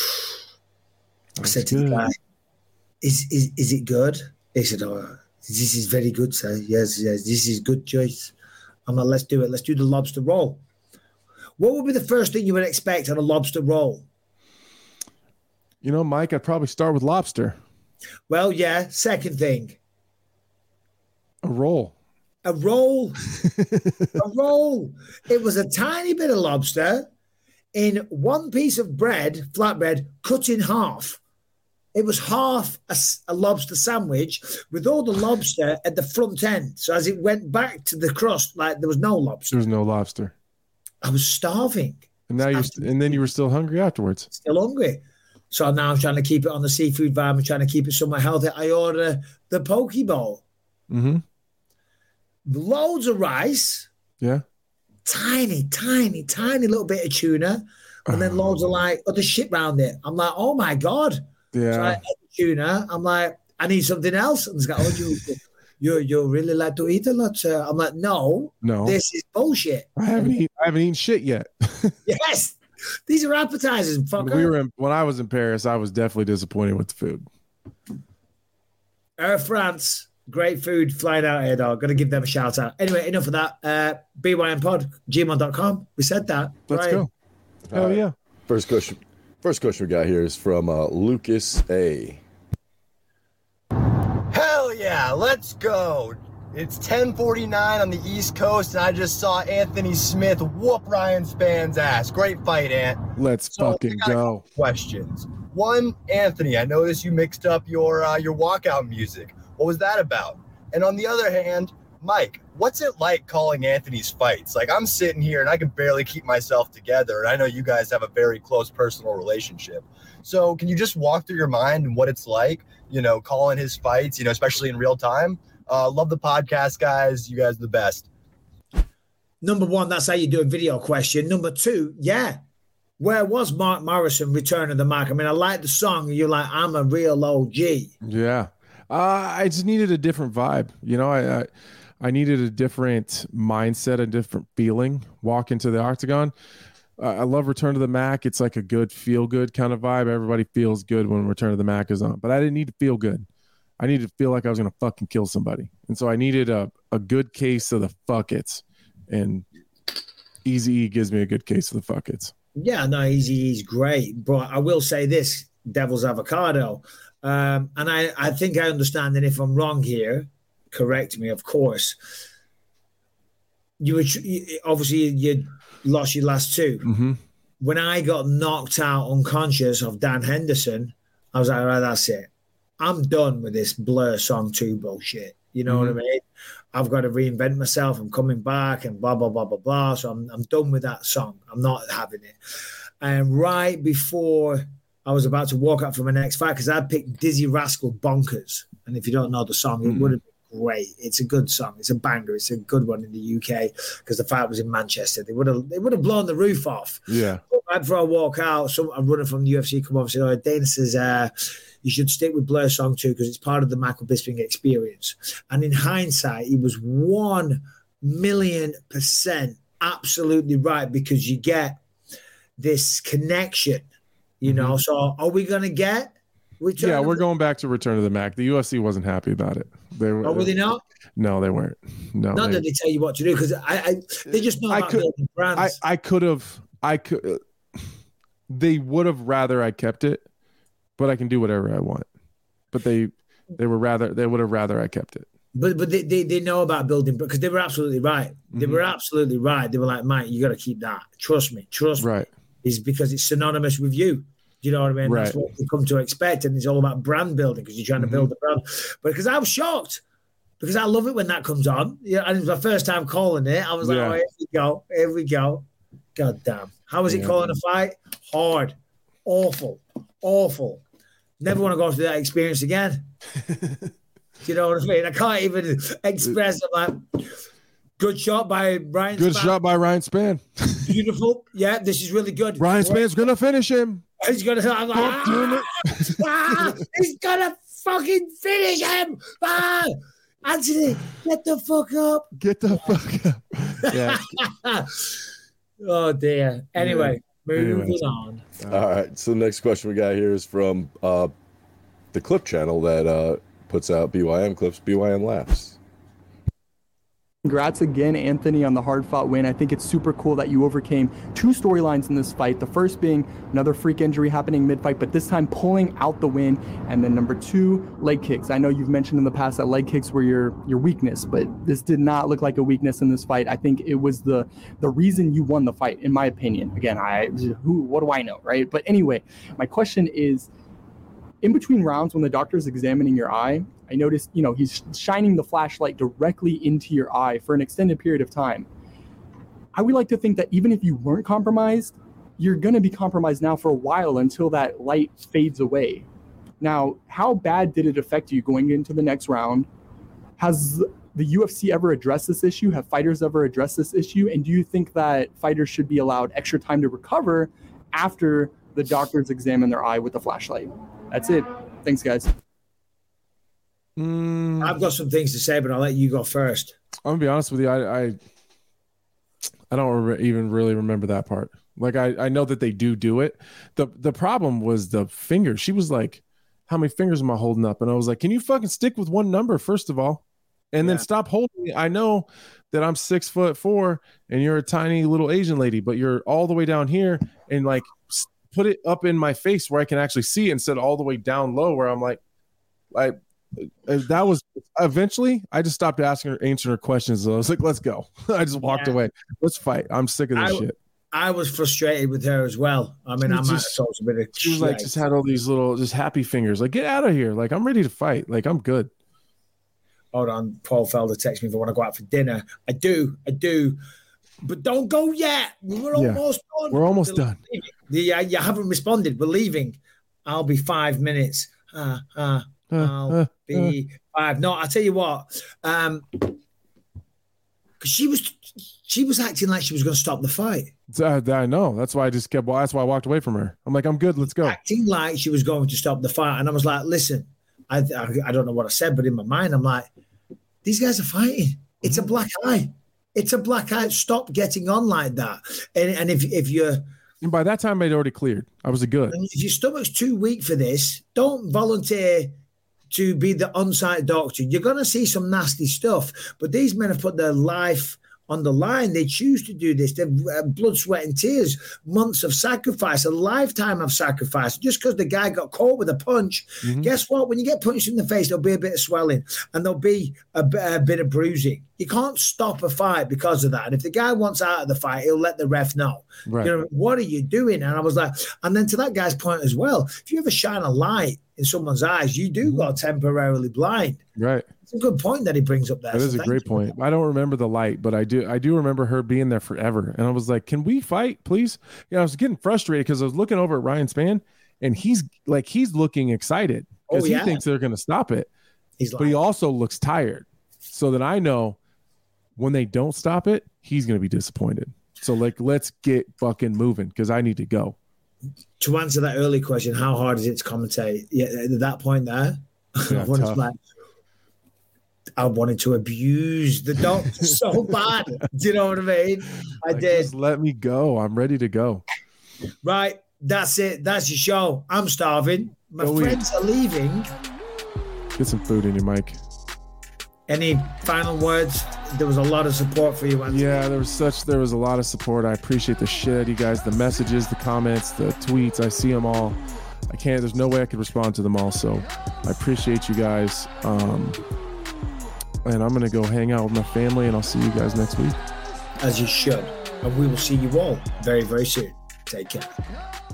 I said to good. the guy, is, is, is it good? He said, oh, this is very good, sir. Yes, yes, this is good choice. I'm like, let's do it. Let's do the lobster roll. What would be the first thing you would expect on a lobster roll? You know, Mike, I'd probably start with lobster. Well, yeah. Second thing, A roll. a roll. a roll. It was a tiny bit of lobster in one piece of bread, flatbread, cut in half. It was half a, s- a lobster sandwich with all the lobster at the front end. So as it went back to the crust, like there was no lobster. There's no lobster. I was starving, And now you're, st- and then you were still hungry afterwards. still hungry. So now I'm trying to keep it on the seafood vibe. I'm trying to keep it somewhat healthy. I order the poke bowl. Mm-hmm. Loads of rice, Yeah. tiny, tiny, tiny little bit of tuna, and then loads of like other shit around it. I'm like, oh my God. Yeah. So I ate the tuna. I'm like, I need something else. And it's like, oh, you, you, you really like to eat a lot, sir? I'm like, no, No. this is bullshit. I haven't eaten, I haven't eaten shit yet. Yes, these are appetizers, fucker. we were in, when I was in Paris, I was definitely disappointed with the food. Air France, great food flying out here, dog. Got to give them a shout out. Anyway, enough of that. Uh, B Y M pod, gmail dot com. We said that. Let's Right. go. Hell All right. yeah. First question. First question we got here is from uh, Lucas A. Hell yeah, let's go. It's ten forty-nine on the East Coast, and I just saw Anthony Smith whoop Ryan Spann's ass. Great fight, Ant. Let's So, fucking I got a go. couple questions. One, Anthony, I noticed you mixed up your uh, your walkout music. What was that about? And on the other hand, Mike, what's it like calling Anthony's fights? Like, I'm sitting here and I can barely keep myself together, and I know you guys have a very close personal relationship. So can you just walk through your mind and what it's like, you know, calling his fights, you know, especially in real time? Uh, love the podcast, guys. You guys are the best. Number one, that's how you do a video question. Number two, yeah. Where was Mark Morrison, Return of the Mac? I mean, I like the song. You're like, I'm a real O G. Yeah. Uh, I just needed a different vibe. You know, I, I I needed a different mindset, a different feeling. Walk into the octagon. Uh, I love Return to the Mac. It's like a good, feel good kind of vibe. Everybody feels good when Return to the Mac is on. But I didn't need to feel good. I needed to feel like I was going to fucking kill somebody. And so I needed a, a good case of the fuck it's. And Easy E gives me a good case of the fuck it's. Yeah, no, Easy E's great. But I will say this, Devil's Avocado. Um, and I, I think I understand that if I'm wrong here, correct me, of course. You were you, obviously you lost your last two. Mm-hmm. When I got knocked out unconscious of Dan Henderson, I was like, all right, that's it. I'm done with this Blur Song two bullshit. You know Mm-hmm. what I mean? I've got to reinvent myself. I'm coming back and blah, blah, blah, blah, blah. So I'm, I'm done with that song. I'm not having it. And right before I was about to walk out for my next fight, because I picked Dizzy Rascal Bonkers. And if you don't know the song, it Mm. would have been great. It's a good song. It's a banger. It's a good one in the U K because the fight was in Manchester. They would have they would have blown the roof off. Yeah. Right before I walk out, some I'm running from the U F C come over and say, oh, Dana says, uh, you should stick with Blur Song two because it's part of the Michael Bisping experience. And in hindsight, he was one million percent absolutely right because you get this connection, you know. So are we going to get Return yeah, of we're the- going back to Return of the Mac. The U F C wasn't happy about it. They were. Oh, were they not? No, they weren't. No, Not they, that they tell you what to do because I, I, they just know I about could, building brands. I, I could have. I could. They would have rather I kept it, but I can do whatever I want. But they, they were rather. They would have rather I kept it. But but they, they, they know about building because they were absolutely right. They Mm-hmm. were absolutely right. They were like, Mike, you got to keep that. Trust me. Trust me. Right. Is because it's synonymous with you. Do you know what I mean? Right. That's what you come to expect. And it's all about brand building because you're trying to Mm-hmm. build a brand. But because I was shocked because I love it when that comes on. Yeah, and it was my first time calling it. I was like, Yeah. oh, here we go. Here we go. God damn. How was it Yeah. calling a fight? Hard. Awful. Awful. Never want to go through that experience again. Do you know what I mean? I can't even express it. Like, good shot by Ryan Good Spann. shot by Ryan Spann. Beautiful. Yeah, this is really good. Ryan Spann's gonna finish him. He's gonna. I'm like, God damn it. ah, he's gonna fucking finish him. Ah, Anthony, get the fuck up. Get the fuck up. Yeah. Oh dear. Anyway, moving Anyways. on. All right. So the next question we got here is from uh, the clip channel that uh, puts out B Y M clips, B Y M Laughs. Congrats again, Anthony, on the hard-fought win. I think it's super cool that you overcame two storylines in this fight. The first being another freak injury happening mid-fight, but this time pulling out the win. And then number two, leg kicks. I know you've mentioned in the past that leg kicks were your your weakness, but this did not look like a weakness in this fight. I think it was the the reason you won the fight, in my opinion. Again, I who what do I know, right? But anyway, my question is, in between rounds when the doctor is examining your eye, I noticed, you know, he's shining the flashlight directly into your eye for an extended period of time. I would like to think that even if you weren't compromised, you're going to be compromised now for a while until that light fades away. Now, how bad did it affect you going into the next round? Has the U F C ever addressed this issue? Have fighters ever addressed this issue? And do you think that fighters should be allowed extra time to recover after the doctors examine their eye with the flashlight? That's it. Thanks, guys. Mm, I've got some things to say, but I'll let you go first. I'm gonna be honest with you. I I, I don't re- even really remember that part. Like I, I know that they do do it. the The problem was the finger. She was like, "How many fingers am I holding up?" And I was like, "Can you fucking stick with one number first of all, and then Yeah. stop holding it?" I know that I'm six foot four and you're a tiny little Asian lady, but you're all the way down here and like s- put it up in my face where I can actually see it instead of all the way down low where I'm like, I. Uh, that was eventually I just stopped asking her, answering her questions. I was like, let's go. I just walked Yeah. away. Let's fight. I'm sick of this I, shit. I was frustrated with her as well. I mean, I She might just- have thought a bit of She was like, shit. just had all these little, just happy fingers. Like, get out of here. Like, I'm ready to fight. Like, I'm good. Hold on, Paul Felder texts me if I want to go out for dinner. I do, I do, but don't go yet. We're Yeah. almost done. We're almost We're done. leaving. The, uh, you haven't responded. We're leaving. I'll be five minutes. Uh, uh, I'll uh, be five. No, I'll tell you what. Um, because she was, she was acting like she was going to stop the fight. Uh, I know. That's why I just kept, that's why I walked away from her. I'm like, I'm good. Let's go. Acting like she was going to stop the fight, and I was like, listen, I, I, I don't know what I said, but in my mind, I'm like, these guys are fighting. It's a black eye. It's a black eye. Stop getting on like that. And and if if you're And by that time, I'd already cleared. I was a good. and if your stomach's too weak for this, don't volunteer to be the on-site doctor. You're going to see some nasty stuff. But these men have put their life on the line. They choose to do this. They've uh, blood, sweat, and tears, months of sacrifice, a lifetime of sacrifice. Just because the guy got caught with a punch, Mm-hmm. guess what? When you get punched in the face, there'll be a bit of swelling and there'll be a, b- a bit of bruising. You can't stop a fight because of that. And if the guy wants out of the fight, he'll let the ref know. Right. You know, what are you doing? And I was like, and then to that guy's point as well, if you ever shine a light in someone's eyes, you do go temporarily blind. Right. It's a good point that he brings up there. That So is a thank great you. point. I don't remember the light, but I do. I do remember her being there forever. And I was like, "Can we fight, please?" Yeah, I was getting frustrated because I was looking over at Ryan Spann, and he's like, he's looking excited because Oh, yeah. he thinks they're going to stop it. He's but he also looks tired, so that I know when they don't stop it, he's going to be disappointed. So like, let's get fucking moving because I need to go. To answer that early question, how hard is it to commentate? Yeah, at that point there, Yeah, I wanted tough. to like, I wanted to abuse the dog so bad. Do you know what I mean? I Like, did. Just let me go. I'm ready to go. Right. That's it. That's your show. I'm starving. My Go friends eat. are leaving. Get some food in your mic. Any final words? There was a lot of support for you, Anthony. Yeah, there was such there was a lot of support. I appreciate the shit out of you guys, the messages, the comments, the tweets. I see them all. I can't. There's no way I could respond to them all. So I appreciate you guys. Um, and I'm gonna go hang out with my family, and I'll see you guys next week. As you should. And we will see you all very, very soon. Take care.